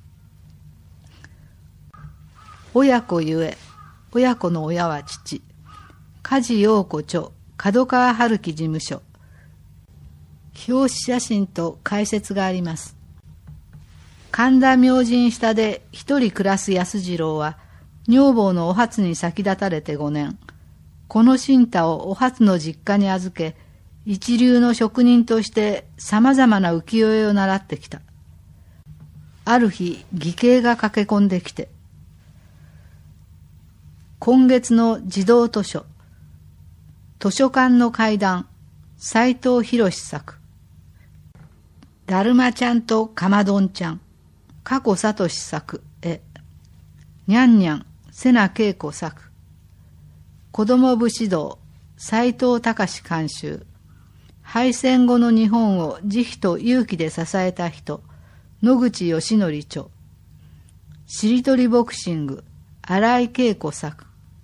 親子ゆえ、親子の親は父。梶陽子著、角川春樹事務所。表紙写真と解説があります。神田明神下で一人暮らす安次郎は、女房のお初に先立たれて5年、この新太をお初の実家に預け、一流の職人として様々な浮世絵を習ってきた。ある日、義兄が駆け込んできて、今月の児童図書、図書館の怪談、斎藤博作。だるまちゃんとかまどんちゃん、加古聡作絵。にゃんにゃん、瀬名恵子作。子供武士道、斎藤隆監修。敗戦後の日本を慈悲と勇気で支えた人、野口義則著。しりとりボクシング、新井恵子作。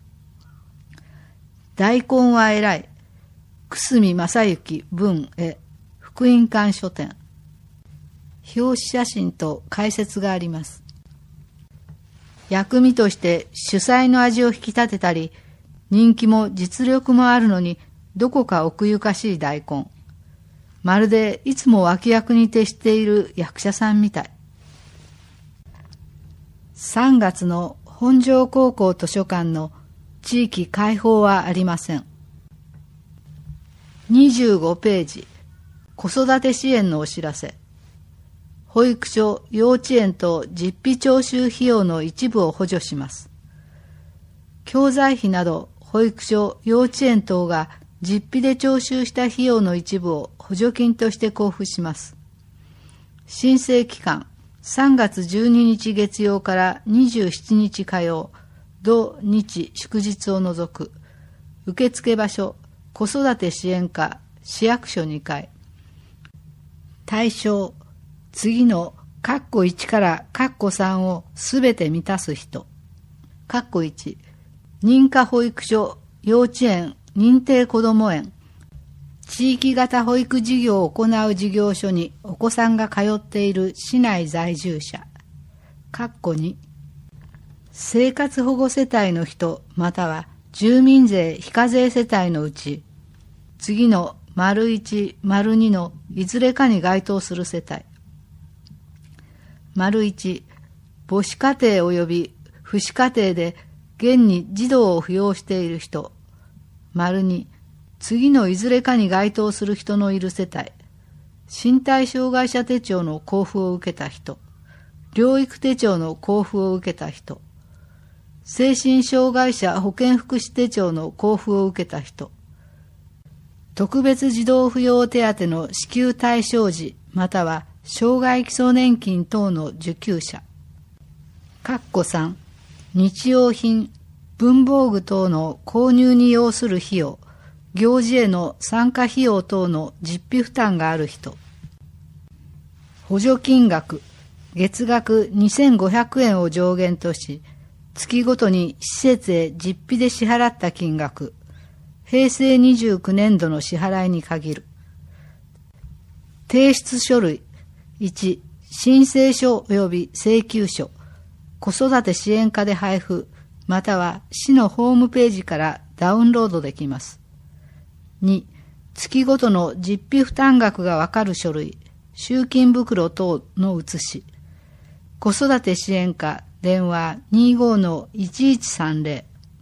大根は偉い、久住正幸文絵、福音館書店。表紙写真と解説があります。薬味として主菜の味を引き立てたり、人気も実力もあるのにどこか奥ゆかしい大根。まるでいつも脇役に徹している役者さんみたい。3月の本庄高校図書館の地域開放はありません。25ページ、子育て支援のお知らせ。保育所、幼稚園と実費徴収費用の一部を補助します。教材費など保育所、幼稚園等が実費で徴収した費用の一部を補助金として交付します。申請期間、3月12日月曜から27日火曜、土日祝日を除く。受付場所、子育て支援課、市役所2階。対象、次の括弧1から括弧3をすべて満たす人。括弧1、認可保育所、幼稚園、認定こども園、地域型保育事業を行う事業所にお子さんが通っている市内在住者。括弧2、生活保護世帯の人または住民税非課税世帯のうち、次の丸1、丸2のいずれかに該当する世帯。丸1、母子家庭及び父子家庭で現に児童を扶養している人。丸2、次のいずれかに該当する人のいる世帯。身体障害者手帳の交付を受けた人。療育手帳の交付を受けた人。精神障害者保健福祉手帳の交付を受けた人。特別児童扶養手当の支給対象時または障害基礎年金等の受給者。括弧3、日用品、文房具等の購入に要する費用、行事への参加費用等の実費負担がある人。補助金額、月額2500円を上限とし、月ごとに施設へ実費で支払った金額、平成29年度の支払いに限る。提出書類、1、申請書及び請求書、子育て支援課で配布、または市のホームページからダウンロードできます。2、月ごとの実費負担額がわかる書類、集金袋等の写し、子育て支援課電話 25-1130。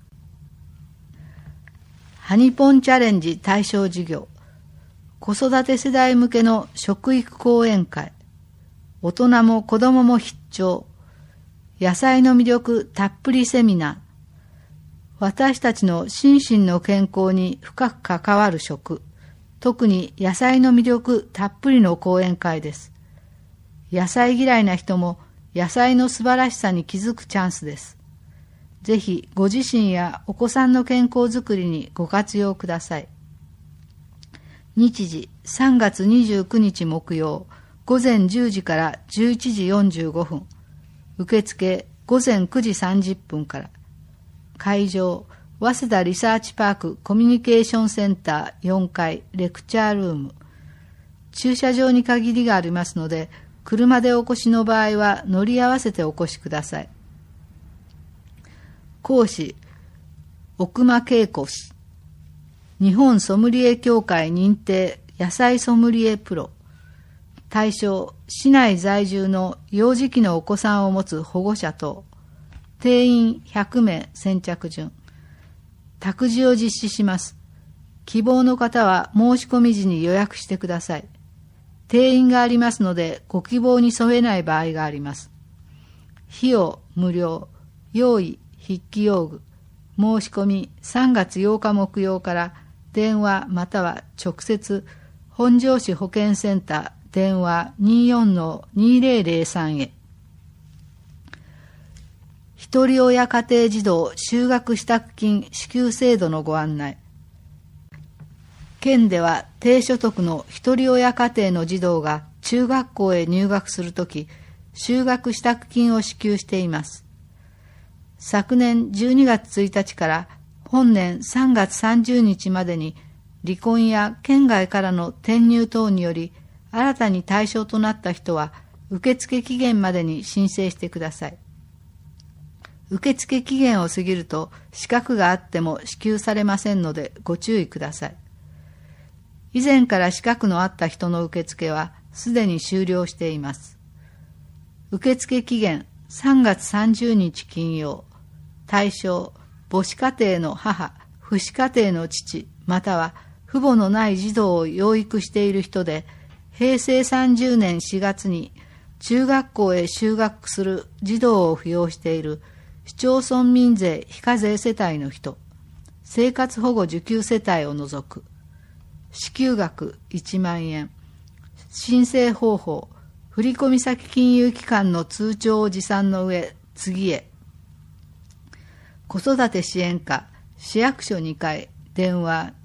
ハニポンチャレンジ対象事業、子育て世代向けの食育講演会、大人も子供も必聴、野菜の魅力たっぷりセミナー、私たちの心身の健康に深く関わる食、特に野菜の魅力たっぷりの講演会です。野菜嫌いな人も野菜の素晴らしさに気づくチャンスです。ぜひご自身やお子さんの健康づくりにご活用ください。日時3月29日木曜午前10時から11時45分。受付午前9時30分から。会場、早稲田リサーチパークコミュニケーションセンター4階レクチャールーム。 駐車場に限りがありますので、車でお越しの場合は乗り合わせてお越しください。講師、奥間恵子氏。日本ソムリエ協会認定野菜ソムリエプロ。対象、市内在住の幼児期のお子さんを持つ保護者等。定員100名先着順。託児を実施します。希望の方は申し込み時に予約してください。定員がありますので、ご希望に添えない場合があります。費用無料、用意筆記用具、申し込み3月8日木曜から電話または直接本庄市保健センター電話 24-2003 へ。ひとり親家庭児童就学支度金支給制度のご案内。県では低所得のひとり親家庭の児童が中学校へ入学するとき、就学支度金を支給しています。昨年12月1日から本年3月30日までに離婚や県外からの転入等により新たに対象となった人は受付期限までに申請してください。受付期限を過ぎると資格があっても支給されませんのでご注意ください。以前から資格のあった人の受付はすでに終了しています。受付期限3月30日金曜。対象、母子家庭の母、父子家庭の父、または父母のない児童を養育している人で、平成30年4月に中学校へ就学する児童を扶養している市町村民税非課税世帯の人、生活保護受給世帯を除く。支給額1万円。申請方法、振込先金融機関の通帳を持参の上、次へ。子育て支援課、市役所2階、電話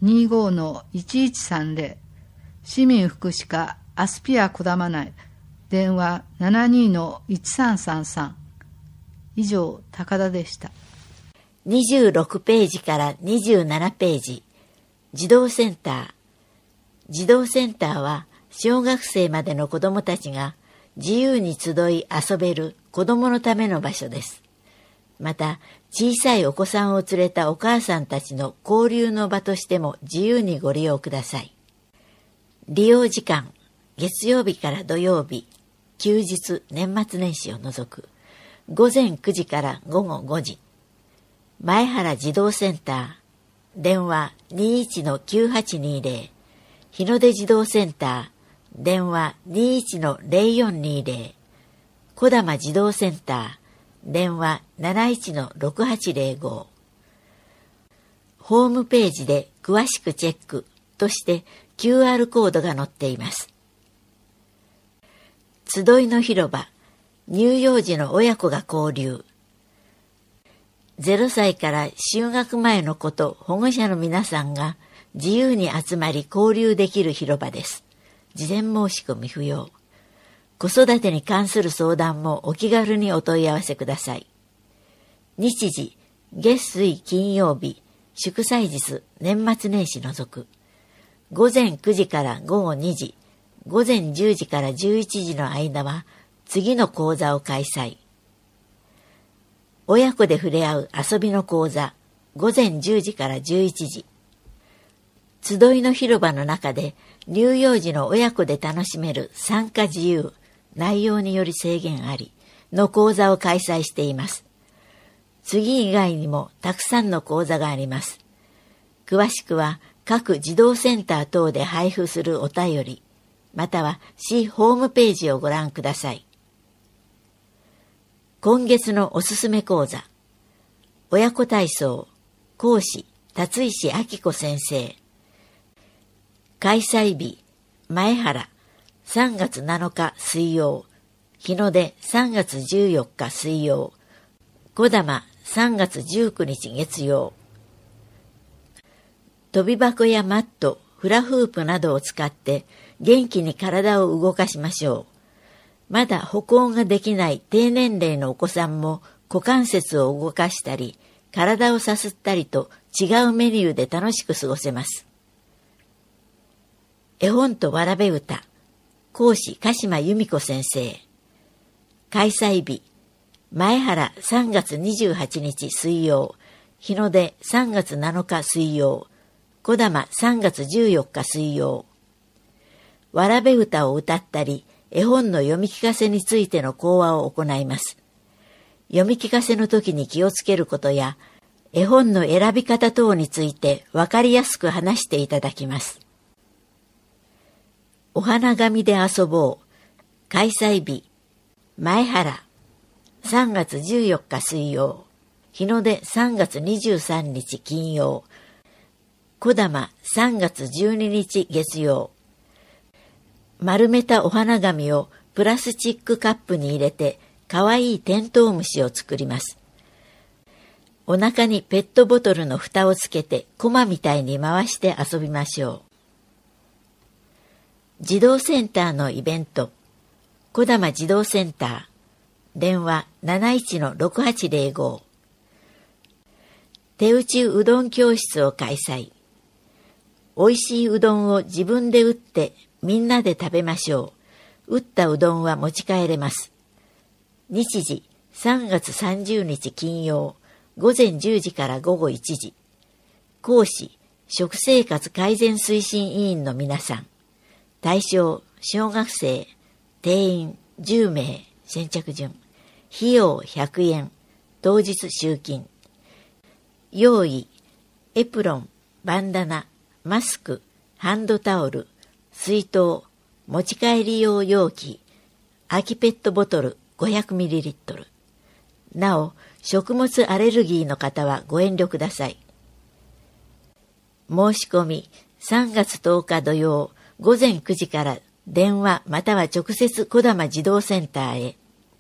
25-1130。市民福祉課、アスピア小玉内、電話 72-1333。以上、高田でした。 26ページから27ページ。児童センター。児童センターは小学生までの子どもたちが自由に集い遊べる子どものための場所です。また、小さいお子さんを連れたお母さんたちの交流の場としても自由にご利用ください。利用時間、月曜日から土曜日、休日、年末年始を除く、午前9時から午後5時。前原児童センター、電話 21-9820。日の出児童センター、電話 21-0420。小玉児童センター、電話 71-6805。ホームページで詳しくチェックとして QR コードが載っています。集いの広場、乳幼児の親子が交流。0歳から就学前の子と保護者の皆さんが自由に集まり交流できる広場です。事前申し込み不要。子育てに関する相談もお気軽にお問い合わせください。日時、月水金曜日、祝祭日、年末年始除く。午前9時から午後2時、午前10時から11時の間は次の講座を開催。親子で触れ合う遊びの講座、午前10時から11時。集いの広場の中で乳幼児の親子で楽しめる参加自由、内容により制限ありの講座を開催しています。次以外にもたくさんの講座があります。詳しくは各児童センター等で配布するお便り、または市ホームページをご覧ください。今月のおすすめ講座、親子体操、講師、辰石明子先生。開催日、前原、3月7日水曜、日の出3月14日水曜、小玉3月19日月曜。飛び箱やマット、フラフープなどを使って元気に体を動かしましょう。まだ歩行ができない低年齢のお子さんも股関節を動かしたり、体をさすったりと違うメニューで楽しく過ごせます。絵本とわらべ歌、 講師鹿島由美子先生。開催日、前原3月28日水曜、日の出3月7日水曜、小玉3月14日水曜。わらべ歌を歌ったり、絵本の読み聞かせについての講話を行います。読み聞かせの時に気をつけることや、絵本の選び方等についてわかりやすく話していただきます。お花紙で遊ぼう。開催日、前原3月14日水曜、日の出3月23日金曜、小玉3月12日月曜。丸めたお花紙をプラスチックカップに入れて、かわいいテントウムシを作ります。お腹にペットボトルの蓋をつけてコマみたいに回して遊びましょう。児童センターのイベント、小玉児童センター、電話 71-6805。手打ちうどん教室を開催。おいしいうどんを自分で打ってみんなで食べましょう。打ったうどんは持ち帰れます。日時3月30日金曜、午前10時から午後1時。講師、食生活改善推進委員の皆さん。対象、小学生、定員10名、先着順。費用100円、当日集金。用意、エプロン、バンダナ、マスク、ハンドタオル、水筒、持ち帰り用容器、空きペットボトル 500ml。なお、食物アレルギーの方はご遠慮ください。申し込み、3月10日土曜、午前9時から電話または直接小玉児童センターへ。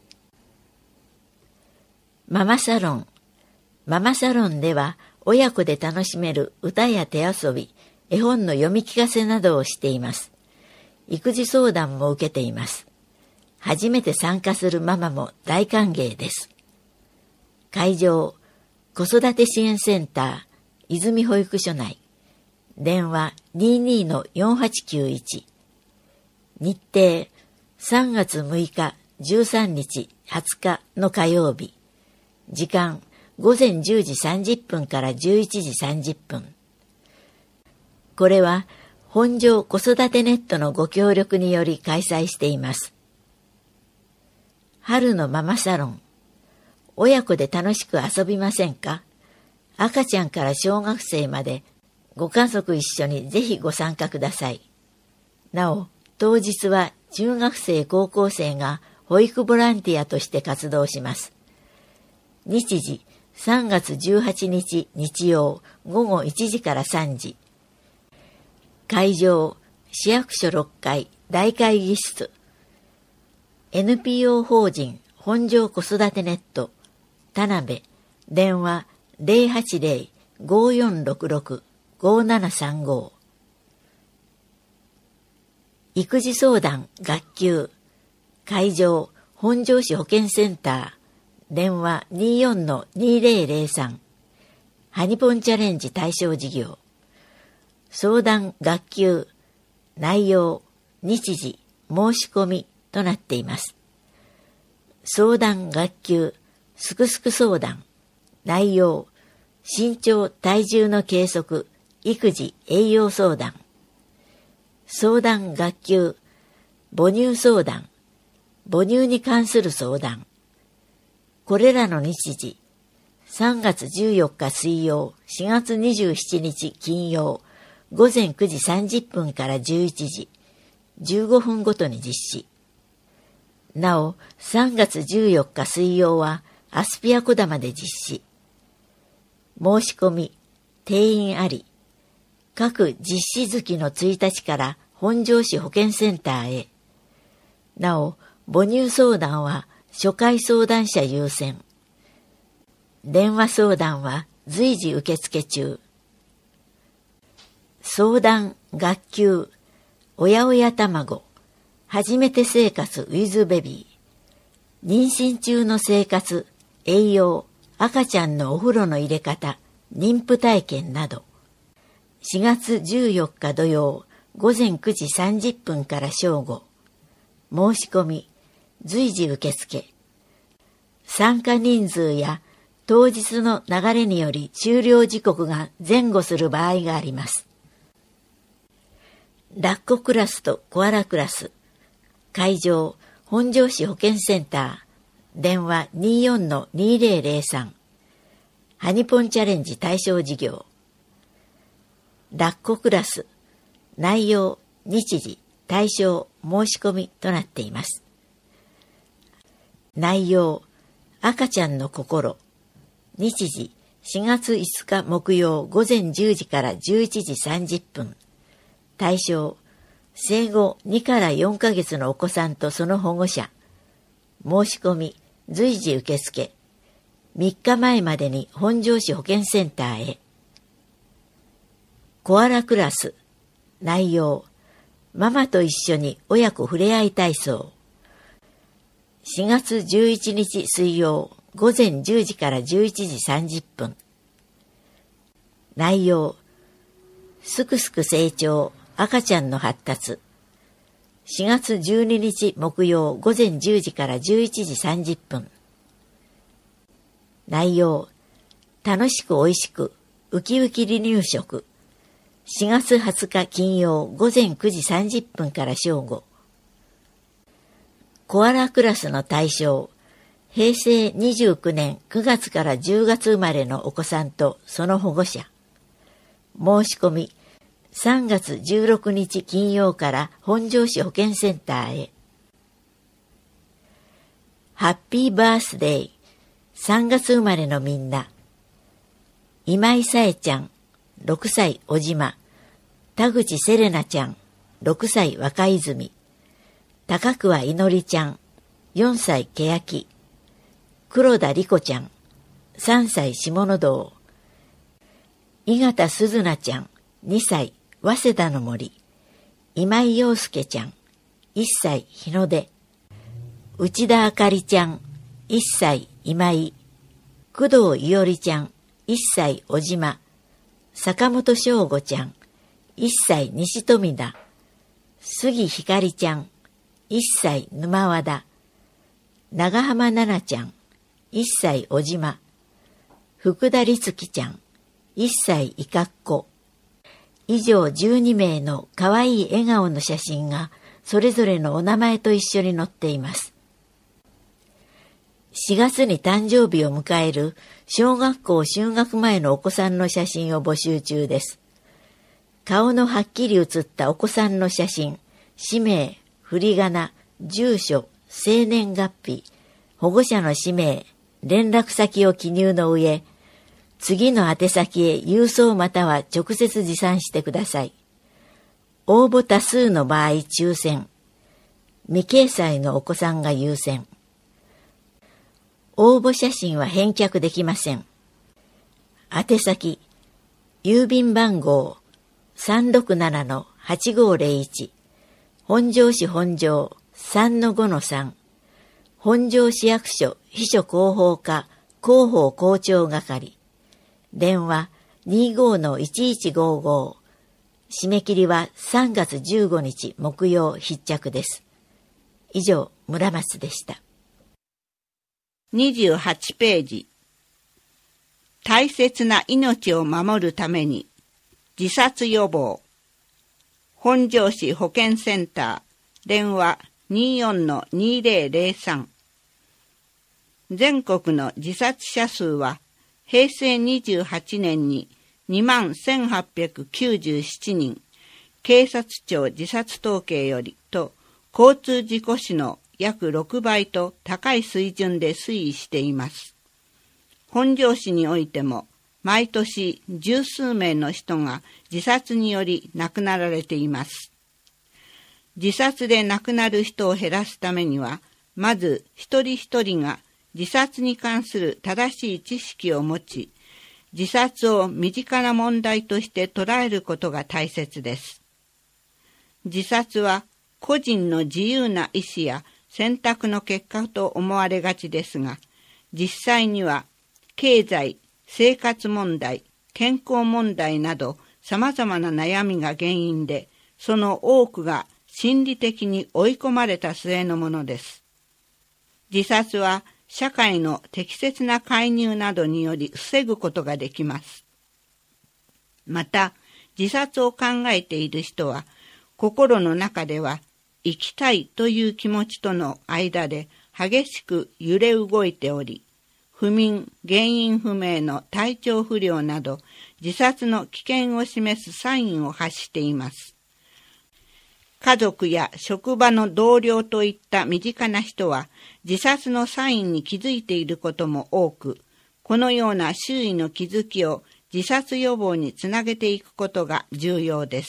ママサロン。ママサロンでは親子で楽しめる歌や手遊び、絵本の読み聞かせなどをしています。育児相談も受けています。初めて参加するママも大歓迎です。会場、子育て支援センター、泉保育所内。電話 22-4891。日程、3月6日、13日、20日の火曜日。時間、午前10時30分から11時30分。これは、本庄子育てネットのご協力により開催しています。春のママサロン。親子で楽しく遊びませんか？赤ちゃんから小学生まで、ご家族一緒にぜひご参加ください。なお、当日は中学生高校生が保育ボランティアとして活動します。日時、3月18日日曜午後1時から3時。会場、市役所6階大会議室。NPO 法人本庄子育てネット、田辺、電話 080-5466-5735。育児相談学級。会場、本庄市保健センター。電話 24-2003。ハニポンチャレンジ対象事業。相談学級。内容、日時、申し込みとなっています。相談学級。すくすく相談。内容、身長体重の計測、育児栄養相談。相談学級、母乳相談。母乳に関する相談。これらの日時、3月14日水曜、4月27日金曜、午前9時30分から11時、15分ごとに実施。なお、3月14日水曜は、アスピア小玉で実施。申し込み、定員あり。各実施月の1日から本庄市保健センターへ。なお、母乳相談は初回相談者優先。電話相談は随時受付中。相談、学級、おやおや卵、初めて生活ウィズベビー、妊娠中の生活、栄養、赤ちゃんのお風呂の入れ方、妊婦体験など。4月14日土曜、午前9時30分から正午。 申し込み、随時受付。参加人数や当日の流れにより終了時刻が前後する場合があります。ラッコクラスとコアラクラス。会場、本庄市保健センター。電話 24-2003。ハニポンチャレンジ対象事業。ラッコクラス。内容、日時、対象、申し込みとなっています。内容、赤ちゃんの心。日時、4月5日木曜午前10時から11時30分。対象、生後2から4ヶ月のお子さんとその保護者。申し込み、随時受付。3日前までに本庄市保健センターへ。コアラクラス。内容、ママと一緒に親子ふれあい体操。4月11日水曜午前10時から11時30分。内容、すくすく成長、赤ちゃんの発達。4月12日木曜午前10時から11時30分。内容、楽しくおいしく、ウキウキ離乳食。4月20日金曜午前9時30分から正午。コアラクラスの対象、平成29年9月から10月生まれのお子さんとその保護者。申し込み、3月16日金曜から本庄市保健センターへ。ハッピーバースデー、3月生まれのみんな。今井さえちゃん、6歳小島。田口セレナちゃん、6歳若泉。高桑いのりちゃん、4歳けやき。黒田莉子ちゃん、3歳下野道。井形すずなちゃん、2歳早稲田の森。今井陽介ちゃん、1歳日の出。内田あかりちゃん、1歳今井。工藤いおりちゃん、1歳小島。坂本翔吾ちゃん、1歳西富田。杉ひかりちゃん、1歳沼和田。長浜奈々ちゃん、1歳小島。福田律樹ちゃん、1歳いかっ子。以上12名のかわいい笑顔の写真がそれぞれのお名前と一緒に載っています。4月に誕生日を迎える小学校就学前のお子さんの写真を募集中です。顔のはっきり写ったお子さんの写真、氏名、振り仮名、住所、生年月日、保護者の氏名、連絡先を記入の上、次の宛先へ郵送または直接持参してください。応募多数の場合抽選。未掲載のお子さんが優先。応募写真は返却できません。宛先、郵便番号 367-8501 本庄市本庄 3-5-3 本庄市役所秘書広報課広報校長係。電話 25-1155。締め切りは3月15日木曜必着です。以上、村松でした。 28ページ。大切な命を守るために自殺予防。本庄市保健センター。電話 24-2003。全国の自殺者数は平成28年に21,897人、警察庁自殺統計よりと交通事故死の約6倍と高い水準で推移しています。本庄市においても毎年十数名の人が自殺により亡くなられています。自殺で亡くなる人を減らすためには、まず一人一人が自殺に関する正しい知識を持ち、自殺を身近な問題として捉えることが大切です。自殺は個人の自由な意思や選択の結果と思われがちですが、実際には経済、生活問題、健康問題など様々な悩みが原因で、その多くが心理的に追い込まれた末のものです。自殺は社会の適切な介入などにより防ぐことができます。また、自殺を考えている人は、心の中では生きたいという気持ちとの間で激しく揺れ動いており、不眠、原因不明の体調不良など自殺の危険を示すサインを発しています。家族や職場の同僚といった身近な人は自殺のサインに気づいていることも多く、このような周囲の気づきを自殺予防につなげていくことが重要です。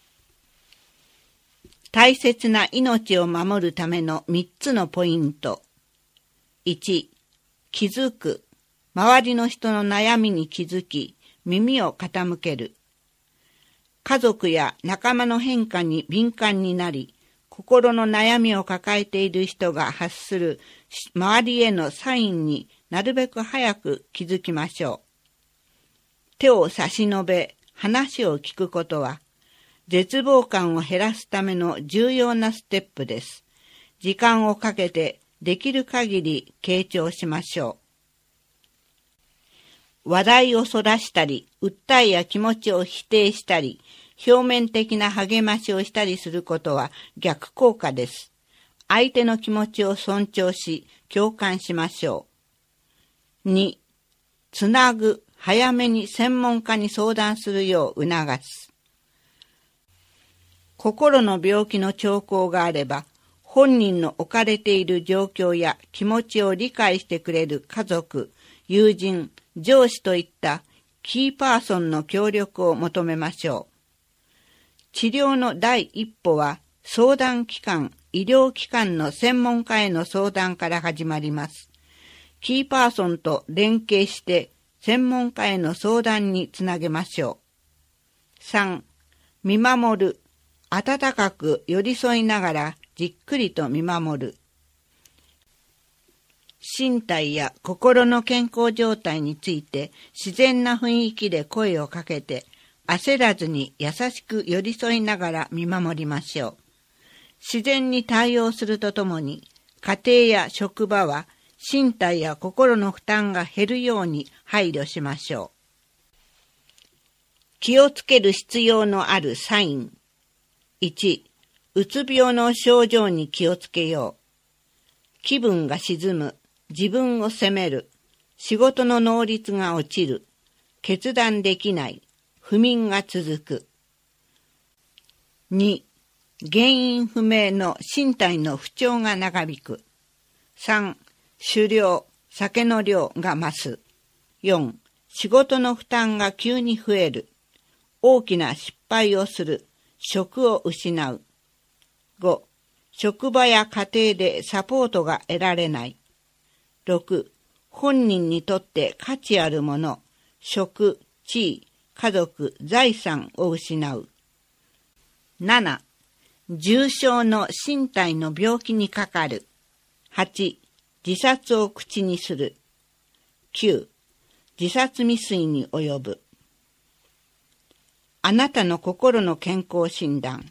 大切な命を守るための3つのポイント。1、気づく。周りの人の悩みに気づき、耳を傾ける。家族や仲間の変化に敏感になり、心の悩みを抱えている人が発する周りへのサインになるべく早く気づきましょう。手を差し伸べ、話を聞くことは、絶望感を減らすための重要なステップです。時間をかけてできる限り傾聴しましょう。話題をそらしたり、訴えや気持ちを否定したり、表面的な励ましをしたりすることは逆効果です。相手の気持ちを尊重し、共感しましょう。2、つなぐ。早めに専門家に相談するよう促す。心の病気の兆候があれば、本人の置かれている状況や気持ちを理解してくれる家族、友人、上司といったキーパーソンの協力を求めましょう。治療の第一歩は、相談機関、医療機関の専門家への相談から始まります。キーパーソンと連携して、専門家への相談につなげましょう。3、見守る。温かく寄り添いながらじっくりと見守る。身体や心の健康状態について自然な雰囲気で声をかけて、焦らずに優しく寄り添いながら見守りましょう。自然に対応するとともに、家庭や職場は身体や心の負担が減るように配慮しましょう。気をつける必要のあるサイン。1、うつ病の症状に気をつけよう。気分が沈む、自分を責める、仕事の能率が落ちる、決断できない、不眠が続く。2、原因不明の身体の不調が長引く。3、酒量、酒の量が増す。4、仕事の負担が急に増える。大きな失敗をする。職を失う。5、職場や家庭でサポートが得られない。6、本人にとって価値あるもの、職、地位、家族、財産を失う。7、重症の身体の病気にかかる。8、自殺を口にする。9、自殺未遂に及ぶ。あなたの心の健康診断。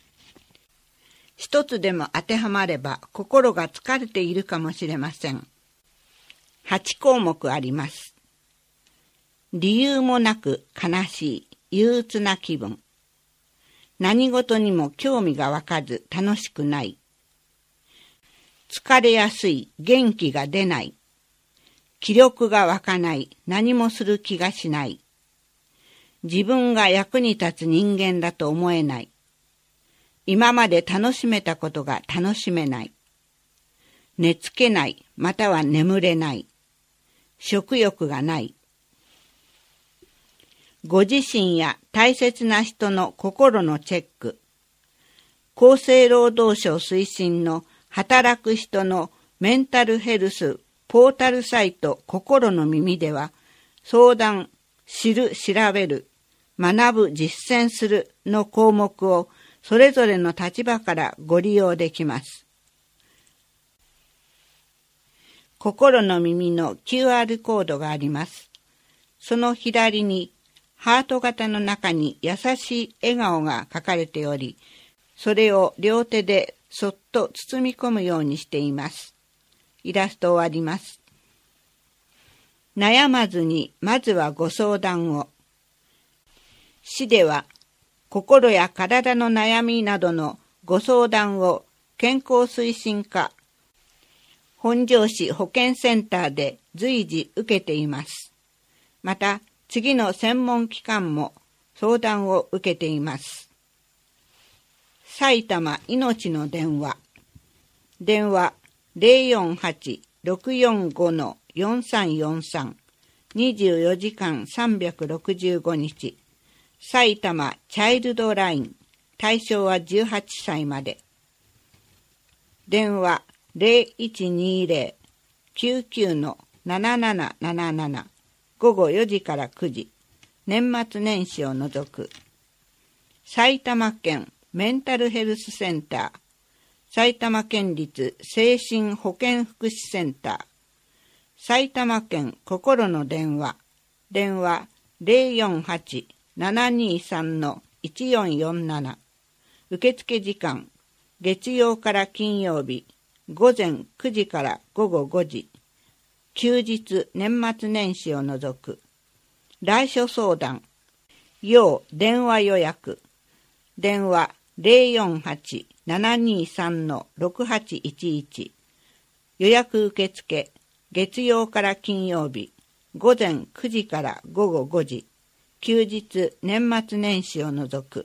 一つでも当てはまれば心が疲れているかもしれません。8項目あります。理由もなく悲しい、憂鬱な気分。何事にも興味が湧かず楽しくない。疲れやすい、元気が出ない。気力が湧かない、何もする気がしない。自分が役に立つ人間だと思えない。今まで楽しめたことが楽しめない。寝つけない、または眠れない。食欲がない。ご自身や大切な人の心のチェック。厚生労働省推進の働く人のメンタルヘルスポータルサイト心の耳では、相談、知る、調べる、学ぶ、実践するの項目をそれぞれの立場からご利用できます。心の耳の QR コードがあります。その左にハート型の中に優しい笑顔が描かれており、 それを両手でそっと包み込むようにしています。イラスト終わります。悩まずにまずはご相談を。市では心や体の悩みなどのご相談を健康推進課本庄市保健センターで随時受けています。また次の専門機関も相談を受けています。埼玉いのちの電話。電話 048-645-4343 24時間365日。埼玉チャイルドライン。対象は18歳まで。電話 0120-99-7777 午後4時から9時。年末年始を除く。埼玉県メンタルヘルスセンター。埼玉県立精神保健福祉センター。埼玉県心の電話。電話 048-723-1447 受付時間月曜から金曜日午前9時から午後5時休日年末年始を除く来所相談要電話予約電話 048-723-6811 予約受付月曜から金曜日午前9時から午後5時休日年末年始を除く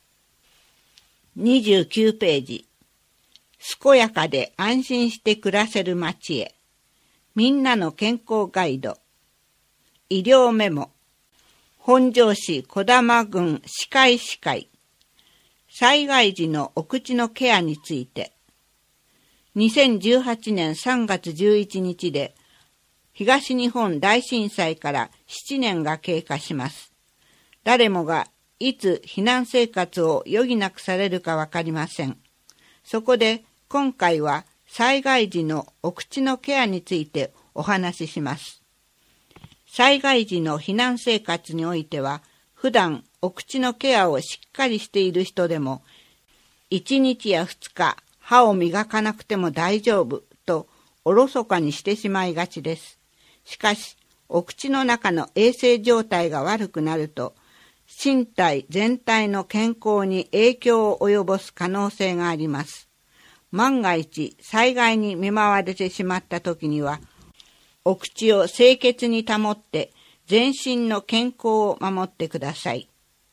29ページ健やかで安心して暮らせる街へみんなの健康ガイド医療メモ本庄市児玉郡歯科医師会災害時のお口のケアについて2018年3月11日で東日本大震災から7年が経過します。誰もがいつ避難生活を余儀なくされるかわかりません。そこで今回は災害時のお口のケアについてお話しします。災害時の避難生活においては普段お口のケアをしっかりしている人でも1日や2日歯を磨かなくても大丈夫とおろそかにしてしまいがちです。しかしお口の中の衛生状態が悪くなると身体全体の健康に影響を及ぼす可能性があります。万が一災害に見舞われてしまった時にはお口を清潔に保って全身の健康を守ってください。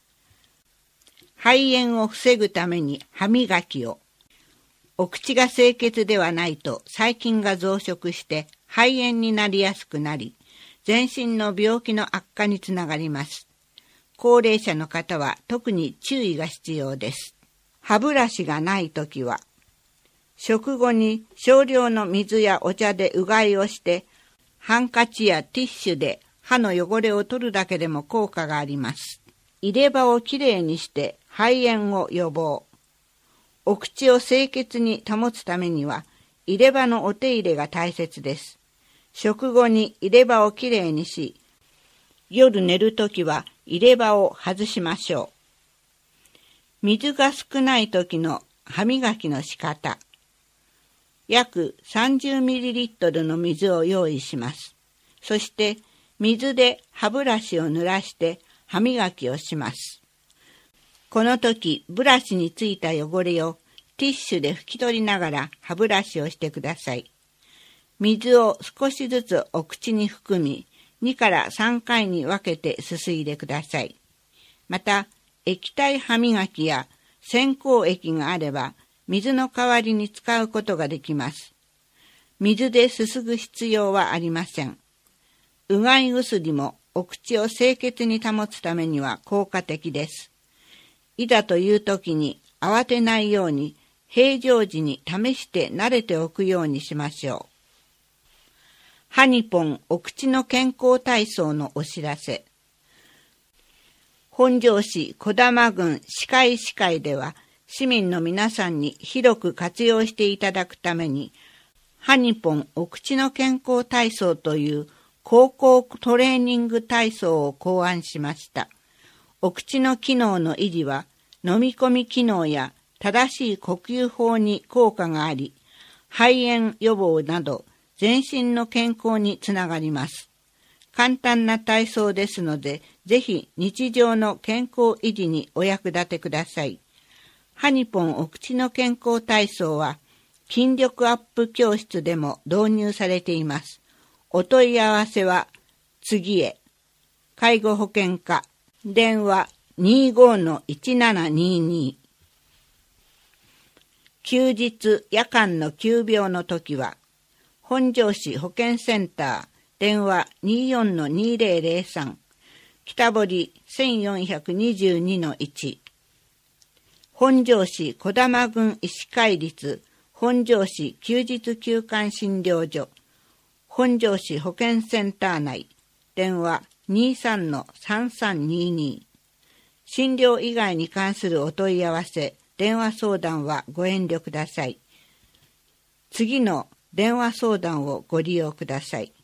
肺炎を防ぐために歯磨きを。お口が清潔ではないと細菌が増殖して肺炎になりやすくなり、全身の病気の悪化につながります。高齢者の方は特に注意が必要です。歯ブラシがないときは、食後に少量の水やお茶でうがいをして、ハンカチやティッシュで歯の汚れを取るだけでも効果があります。入れ歯をきれいにして肺炎を予防。お口を清潔に保つためには、入れ歯のお手入れが大切です。食後に入れ歯をきれいにし、夜寝るときは入れ歯を外しましょう。水が少ないときの歯磨きの仕方。約 30ml の水を用意します。そして水で歯ブラシを濡らして歯磨きをします。この時ブラシについた汚れをティッシュで拭き取りながら歯ブラシをしてください。水を少しずつお口に含み、2から3回に分けてすすいでください。また、液体歯磨きや洗口液があれば、水の代わりに使うことができます。水ですすぐ必要はありません。うがい薬もお口を清潔に保つためには効果的です。いざという時に慌てないように、平常時に試して慣れておくようにしましょう。ハニポンお口の健康体操のお知らせ。本庄市児玉郡歯科医師会では、市民の皆さんに広く活用していただくために、ハニポンお口の健康体操という高校トレーニング体操を考案しました。お口の機能の維持は、飲み込み機能や正しい呼吸法に効果があり、肺炎予防など全身の健康につながります。簡単な体操ですので、ぜひ日常の健康維持にお役立てください。ハニポンお口の健康体操は、筋力アップ教室でも導入されています。お問い合わせは次へ。介護保険課、電話 25-1722。休日夜間の急病の時は、本庄市保健センター、電話 24-2003。北堀 1422-1。本庄市児玉郡医師会立本庄市休日休館診療所、本庄市保健センター内、電話 23-3322。診療以外に関するお問い合わせ、電話相談はご遠慮ください。次の電話相談をご利用ください。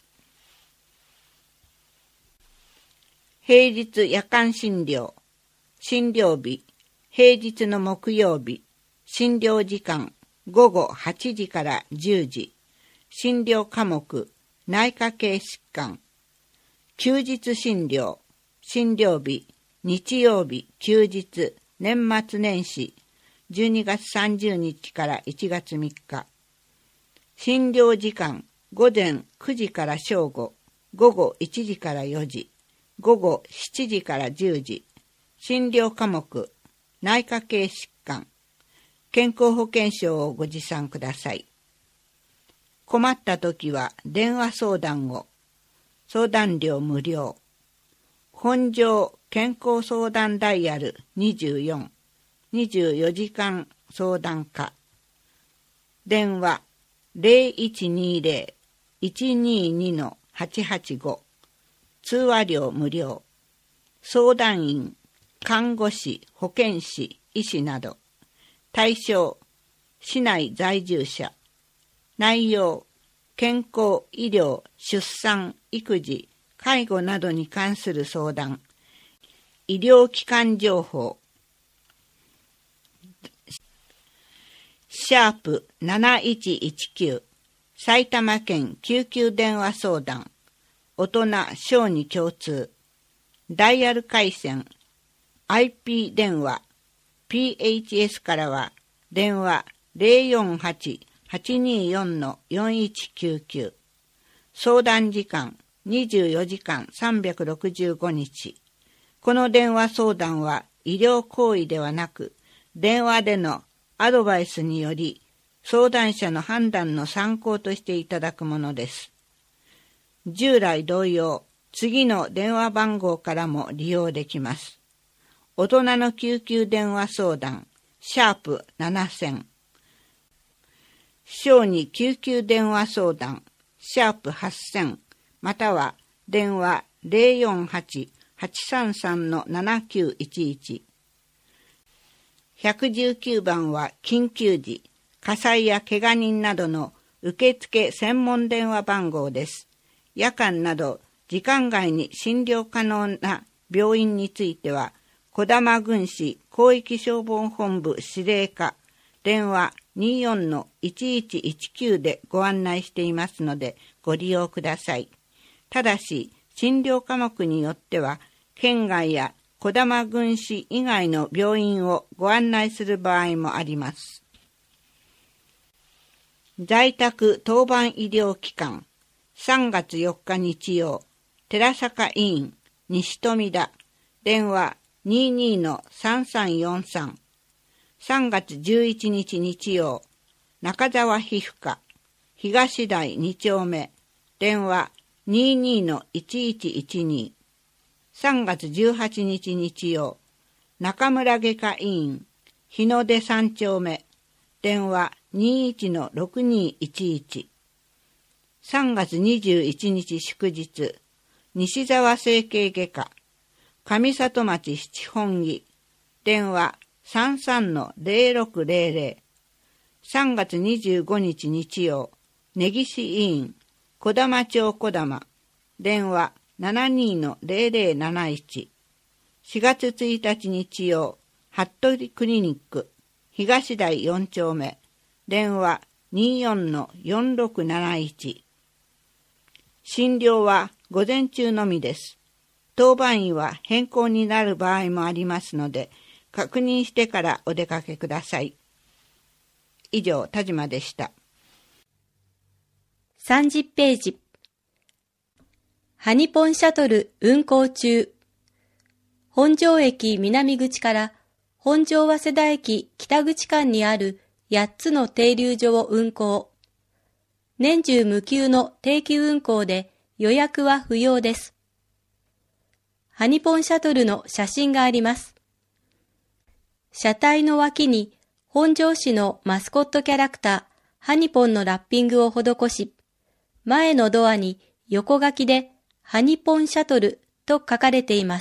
平日夜間診療、診療日、平日の木曜日、診療時間午後8時から10時、診療科目、内科系疾患、休日診療、診療日、日曜日、休日、年末年始、12月30日から1月3日、診療時間、午前9時から正午、午後1時から4時、午後7時から10時、診療科目、内科系疾患、健康保険証をご持参ください。困ったときは電話相談を、相談料無料。本庄健康相談ダイヤル24、24時間相談課。電話 0120-122-885。通話料無料。相談員、看護師、保健師、医師など。対象、市内在住者。内容、健康、医療、出産、育児、介護などに関する相談。医療機関情報。#7119 埼玉県救急電話相談。大人小児共通。ダイヤル回線 IP 電話 PHS からは電話 048-824-4199。相談時間24時間365日。この電話相談は医療行為ではなく、電話でのアドバイスにより相談者の判断の参考としていただくものです。従来同様、次の電話番号からも利用できます。大人の救急電話相談、#7000。小児救急電話相談、#8000。または、電話 048-833-7911。119番は緊急時、火災や怪我人などの受付専門電話番号です。夜間など時間外に診療可能な病院については、児玉郡市広域消防本部司令課、電話 24-1119 でご案内していますのでご利用ください。ただし、診療科目によっては、県外や児玉郡市以外の病院をご案内する場合もあります。在宅当番医療機関、3月4日日曜、寺坂医院、西富田、電話 22-3343。3月11日日曜、中沢皮膚科、東台2丁目、電話 22-1112。3月18日日曜、中村外科医院、日の出3丁目、電話 21-6211。3月21日祝日、西沢整形外科、上里町七本木、電話 33-0600。3月25日日曜、根岸医院、児玉町児玉、電話 72-0071。4月1日日曜、服部クリニック、 東台4丁目、電話 24-4671。診療は午前中のみです。当番員は変更になる場合もありますので、確認してからお出かけください。以上、田島でした。 30ページ。ハニポンシャトル運行中。本庄駅南口から本庄早稲田駅北口間にある8つの停留所を運行。年中無休の定期運行で予約は不要です。ハニポンシャトルの写真があります。車体の脇に本庄市のマスコットキャラクターハニポンのラッピングを施し、前のドアに横書きでハニポンシャトルと書かれています。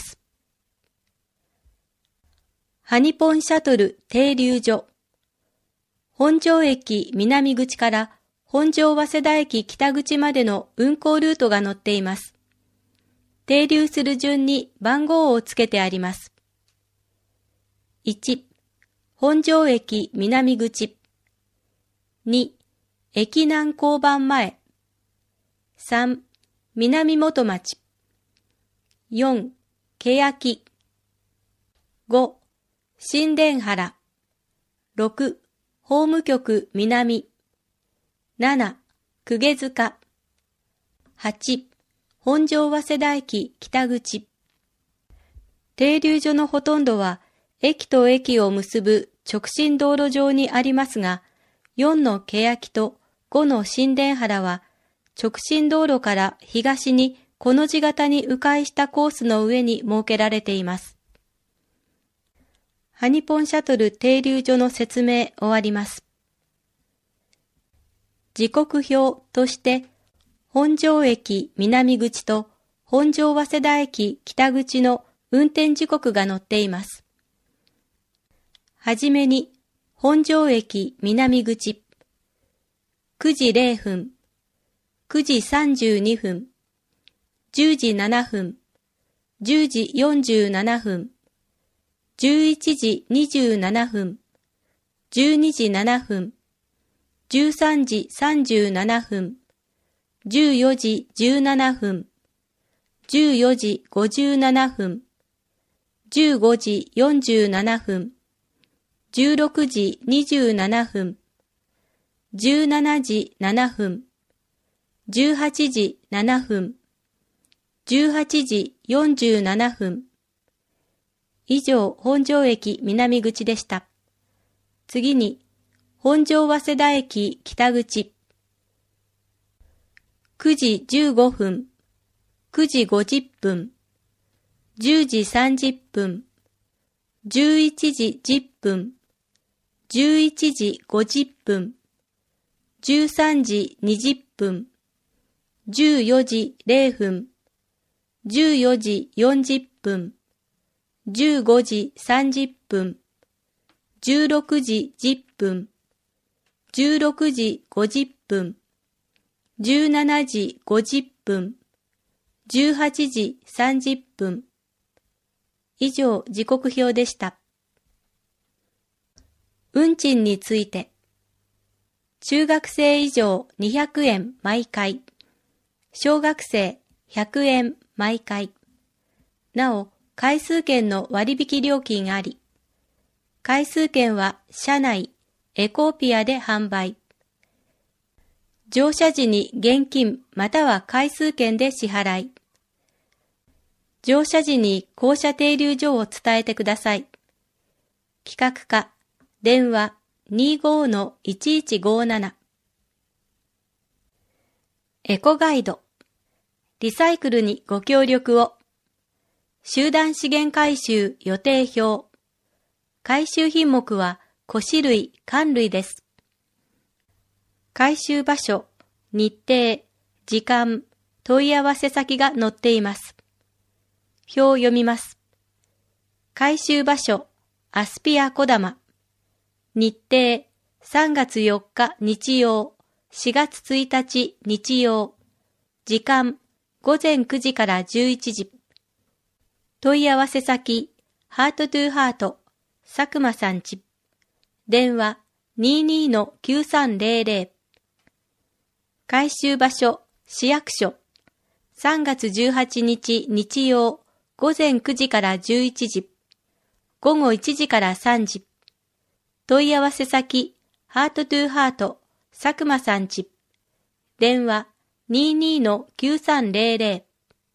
ハニポンシャトル停留所。本庄駅南口から本庄早稲田駅北口までの運行ルートが載っています。停留する順に番号をつけてあります。1、本庄駅南口。2、駅南交番前。3、南元町。4、欅。5、新田原。6、法務局南。7、公家塚。8、本庄早稲田駅北口。停留所のほとんどは駅と駅を結ぶ直進道路上にありますが、4の欅と5の新田原は直進道路から東にこの字型に迂回したコースの上に設けられています。ハニポンシャトル停留所の説明終わります。時刻表として本庄駅南口と本庄早稲田駅北口の運転時刻が載っています。はじめに本庄駅南口9時0分、9時32分、10時7分、10時47分、11時27分、12時7分、13時37分、14時17分、14時57分、15時47分、16時27分、17時7分、18時7分、18時47分。以上、本庄駅南口でした。次に、本庄早稲田駅北口。9時15分、9時50分、10時30分、11時10分、11時50分、13時20分、14時0分、14時40分、15時30分、16時10分、16時50分、17時50分、18時30分。以上、時刻表でした。運賃について。中学生以上200円毎回。小学生100円毎回。なお、回数券の割引料金あり。回数券は車内、エコーピアで販売。乗車時に現金または回数券で支払い。乗車時に降車停留所を伝えてください。企画課、電話 25-1157。エコガイド。リサイクルにご協力を。集団資源回収予定表。回収品目は古紙類、缶類です。回収場所、日程、時間、問い合わせ先が載っています。表を読みます。回収場所、アスピア小玉。日程、3月4日日曜、4月1日日曜。時間、午前9時から11時。問い合わせ先、ハートトゥーハート、佐久間さんち。 電話 22-9300。回収場所、市役所。3月18日日曜、午前9時から11時。午後1時から3時。問い合わせ先、ハートトゥーハート、佐久間さんち。電話 22-9300。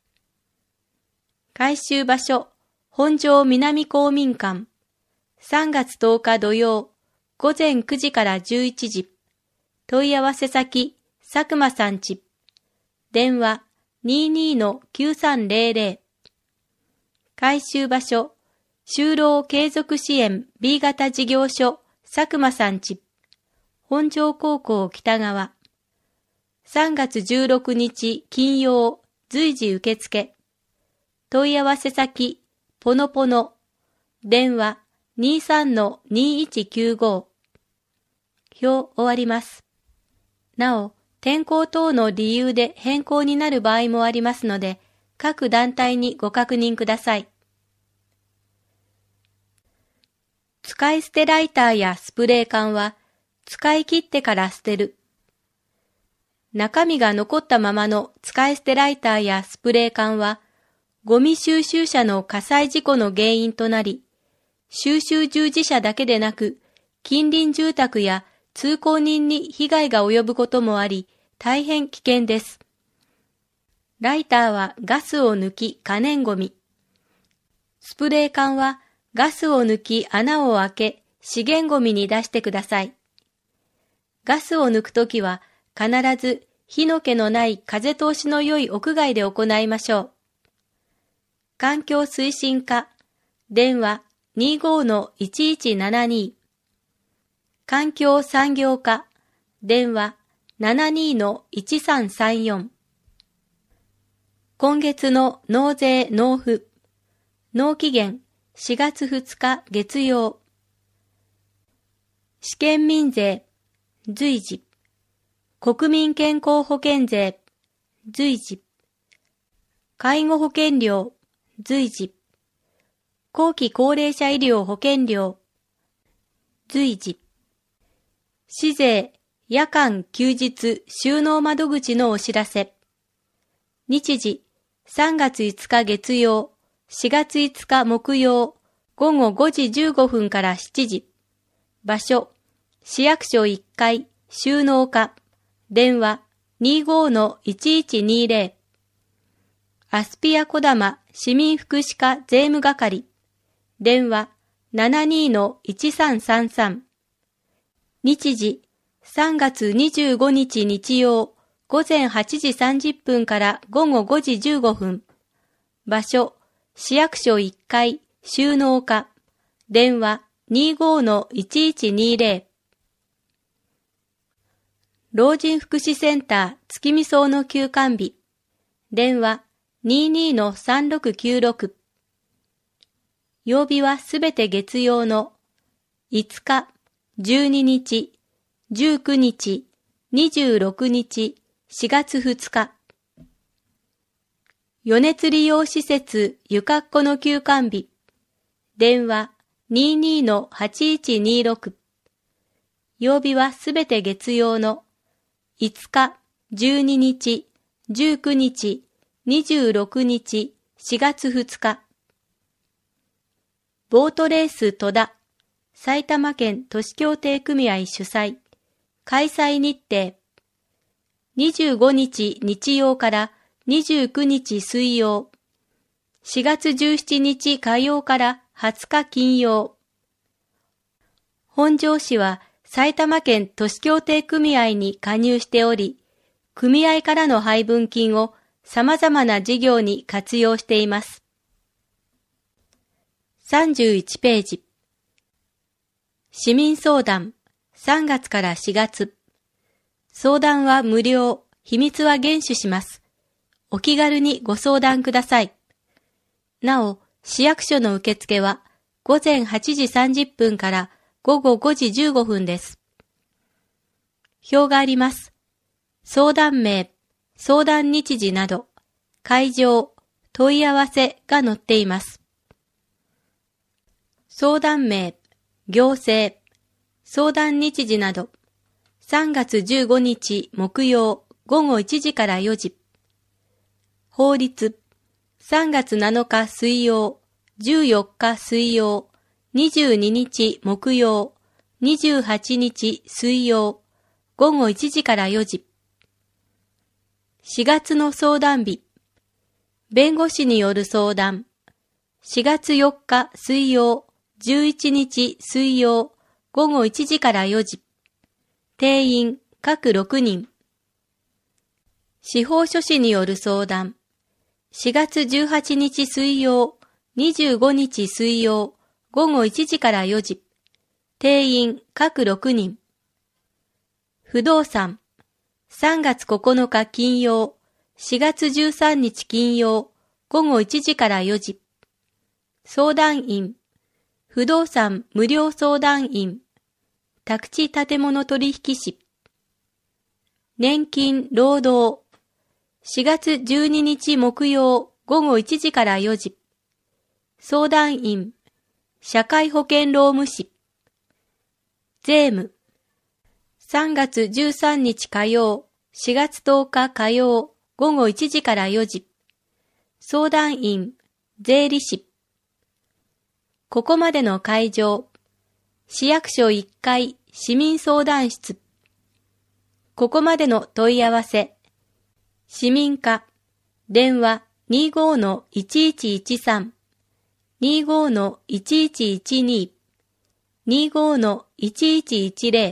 回収場所、本庄南公民館。3月10日土曜、午前9時から11時。問い合わせ先、佐久間さんち。電話 22-9300。回収場所、就労継続支援 B 型事業所佐久間さんち。本庄高校北側。3月16日金曜、随時受付。問い合わせ先、ポノポノ。電話 23-2195。表終わります。なお、天候等の理由で変更になる場合もありますので、各団体にご確認ください。使い捨てライターやスプレー缶は、使い切ってから捨てる。中身が残ったままの使い捨てライターやスプレー缶は、ゴミ収集車の火災事故の原因となり、収集従事者だけでなく、近隣住宅や通行人に被害が及ぶこともあり、大変危険です。ライターはガスを抜き可燃ゴミ。スプレー缶はガスを抜き穴を開け資源ゴミに出してください。ガスを抜くときは必ず火の気のない風通しの良い屋外で行いましょう。環境推進課、電話 25-1172。環境産業課、電話 72-1334。今月の納税納付。納期限4月2日月曜。試験民税、随時。国民健康保険税、随時。介護保険料、随時。後期高齢者医療保険料、随時。市税、夜間休日収納窓口のお知らせ。日時、3月5日月曜、4月5日木曜、午後5時15分から7時。場所、市役所1階、収納課。電話 25-1120。アスピア小玉市民福祉課税務係。電話 72-1333。日時、3月25日日曜、午前8時30分から午後5時15分。場所、市役所1階、収納課。電話 25-1120。老人福祉センター月見荘の休館日。電話 22-3696。曜日はすべて月曜の5日、12日、19日、26日、4月2日。余熱利用施設ゆかっこの休館日。電話 22-8126。曜日はすべて月曜の5日、12日、19日、26日、4月2日。ボートレース戸田、埼玉県都市協定組合主催、開催日程。25日日曜から29日水曜。4月17日火曜から20日金曜。本庄市は埼玉県都市協定組合に加入しており、組合からの配分金を様々な事業に活用しています。31ページ。市民相談、3月から4月。相談は無料、秘密は厳守します。お気軽にご相談ください。なお、市役所の受付は午前8時30分から午後5時15分です。表があります。相談名、相談日時など、会場、問い合わせが載っています。相談名、行政、 相談日時など、3月15日木曜午後1時から4時。法律、3月7日水曜、14日水曜、22日木曜、28日水曜、午後1時から4時。4月の相談日、弁護士による相談、4月4日水曜、11日水曜、午後1時から4時。定員各6人。司法書士による相談、4月18日水曜、25日水曜、午後1時から4時。定員各6人。不動産、3月9日金曜、4月13日金曜、午後1時から4時。相談員、不動産無料相談員、宅地建物取引士。年金労働、4月12日木曜午後1時から4時。相談員、社会保険労務士。税務、3月13日火曜、4月10日火曜、午後1時から4時。相談員、税理士。ここまでの会場、市役所1階市民相談室。ここまでの問い合わせ、市民課、電話 25-1113、25-1112、25-1110。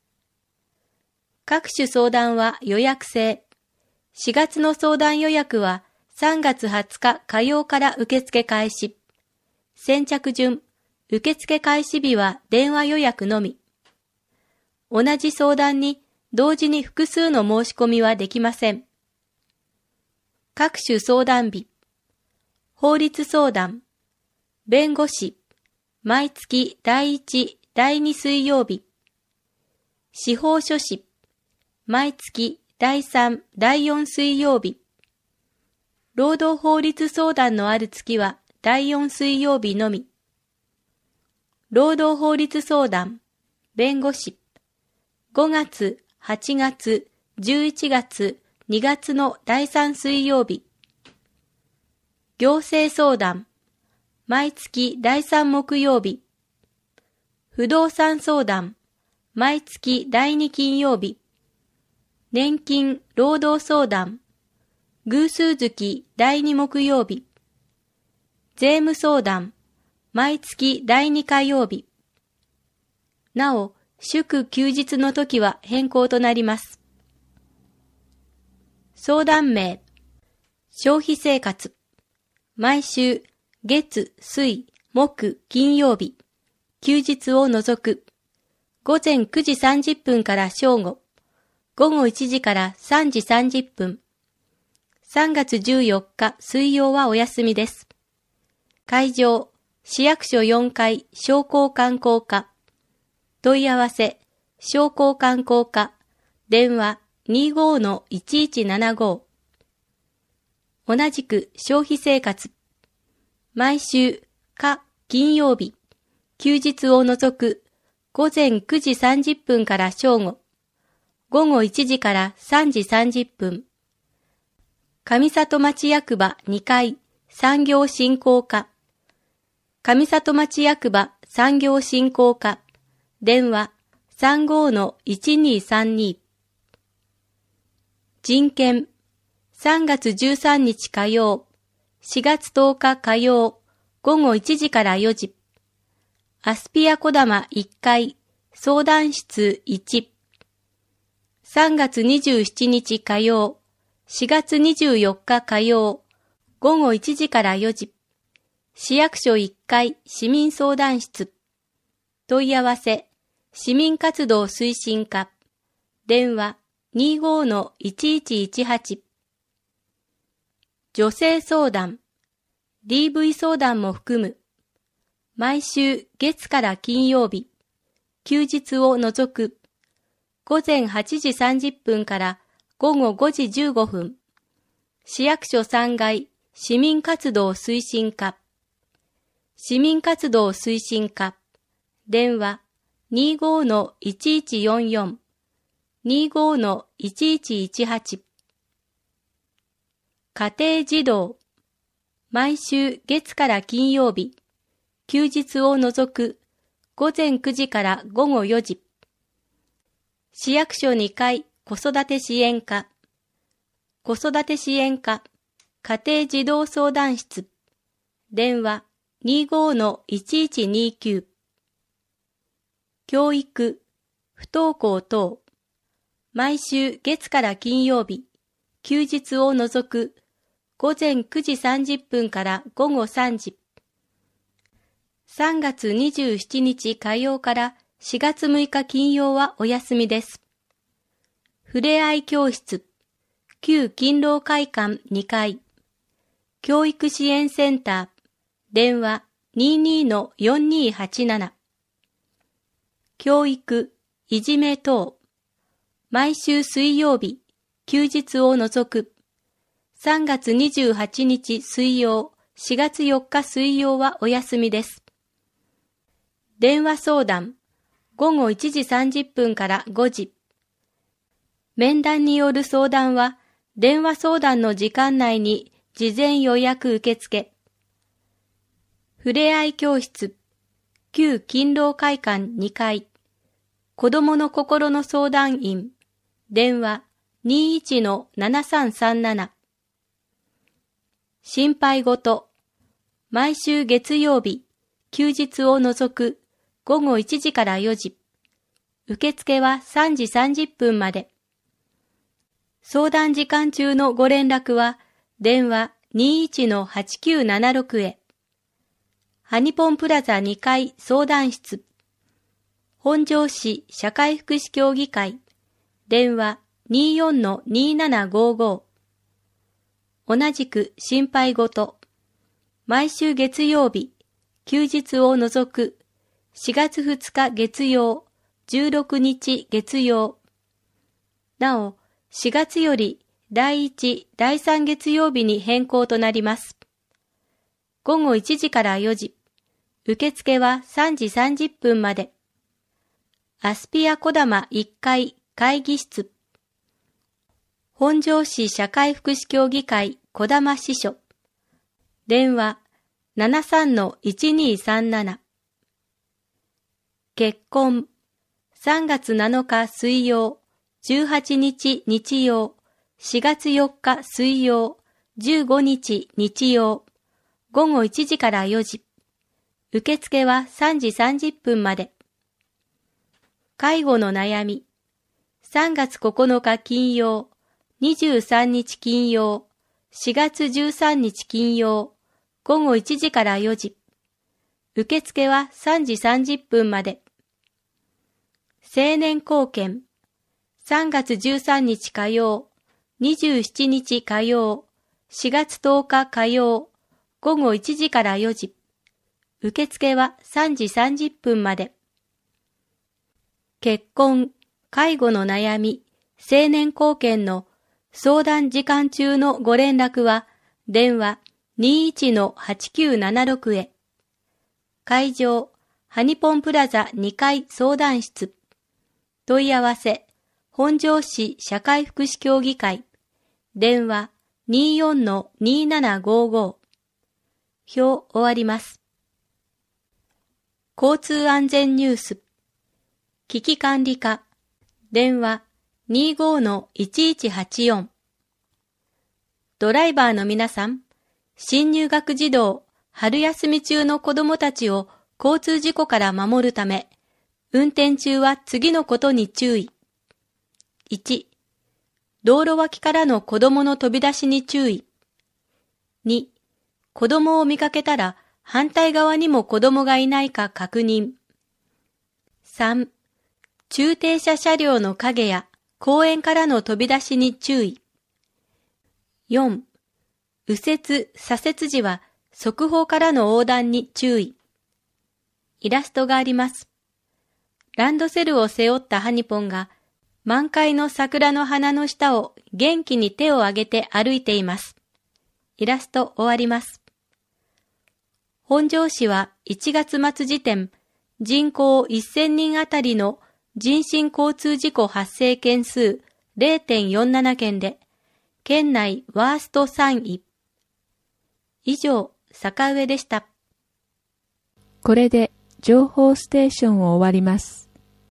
各種相談は予約制。4月の相談予約は3月20日火曜から受付開始。先着順、受付開始日は電話予約のみ。同じ相談に同時に複数の申し込みはできません。各種相談日、法律相談、弁護士、毎月第1、第2水曜日、司法書士、毎月第3、第4水曜日、労働法律相談のある月は第4水曜日のみ、労働法律相談、弁護士、5月、8月、11月、2月の第3水曜日。行政相談、毎月第3木曜日。不動産相談、毎月第2金曜日。年金、労働相談、偶数月第2木曜日。税務相談、毎月第2火曜日。なお、祝休日の時は変更となります。相談名、消費生活、毎週、月、水、木、金曜日、休日を除く、午前9時30分から正午、午後1時から3時30分、3月14日水曜はお休みです。会場、市役所4階商工観光課、問い合わせ、商工観光課、電話、25-1175。同じく消費生活。毎週、火、金曜日、休日を除く、午前9時30分から正午、午後1時から3時30分。上里町役場2階、産業振興課。上里町役場産業振興課。電話、35-1232。人権、3月13日火曜、4月10日火曜、午後1時から4時。アスピアこだま1階、相談室1。3月27日火曜、4月24日火曜、午後1時から4時。市役所1階、市民相談室。問い合わせ、市民活動推進課。電話、25-1118。女性相談、DV 相談も含む。毎週月から金曜日、休日を除く。午前8時30分から午後5時15分。市役所3階、市民活動推進課。市民活動推進課。電話、 25-1144、25-1118。家庭児童、毎週月から金曜日、休日を除く午前9時から午後4時。市役所2階子育て支援課、子育て支援課、家庭児童相談室、電話25-1129。教育、不登校等、毎週月から金曜日、休日を除く午前9時30分から午後3時。3月27日火曜から4月6日金曜はお休みです。ふれあい教室、旧勤労会館2階、教育支援センター、電話22-4287。教育、いじめ等、毎週水曜日、休日を除く、3月28日水曜、4月4日水曜はお休みです。電話相談、午後1時30分から5時。面談による相談は、電話相談の時間内に事前予約受付。ふれあい教室、旧勤労会館2階、子どもの心の相談員、電話21-7337。心配ごと、毎週月曜日、休日を除く午後1時から4時。受付は3時30分まで。相談時間中のご連絡は、電話21-8976へ。ハニポンプラザ2階相談室。本庄市社会福祉協議会。電話24-2755。同じく心配ごと。毎週月曜日、休日を除く4月2日月曜、16日月曜。なお、4月より第1、第3月曜日に変更となります。午後1時から4時。受付は3時30分まで。アスピアこだま1階会議室。本庄市社会福祉協議会こだま支所。電話73-1237。結婚。3月7日水曜、18日日曜、4月4日水曜、15日日曜。午後1時から4時。受付は3時30分まで。介護の悩み。3月9日金曜、23日金曜、4月13日金曜、午後1時から4時。受付は3時30分まで。青年貢献。3月13日火曜、27日火曜、4月10日火曜、午後1時から4時。受付は3時30分まで。結婚、介護の悩み、青年貢献の相談時間中のご連絡は、電話21-8976へ。会場、ハニポンプラザ2階相談室。問い合わせ、本庄市社会福祉協議会。電話24-2755。表終わります。交通安全ニュース。危機管理課。電話25-1184。ドライバーの皆さん、新入学児童、春休み中の子供たちを交通事故から守るため、運転中は次のことに注意。1、道路脇からの子供の飛び出しに注意。2、子供を見かけたら反対側にも子供がいないか確認。3、駐停車車両の影や公園からの飛び出しに注意。4、右折・左折時は側方からの横断に注意。イラストがあります。ランドセルを背負ったハニポンが満開の桜の花の下を元気に手を挙げて歩いています。イラスト終わります。本庄市は1月末時点、 人口1000人あたりの人身交通事故発生件数 0.47 件で、県内ワースト3位。以上、坂上でした。 これで情報ステーションを終わります。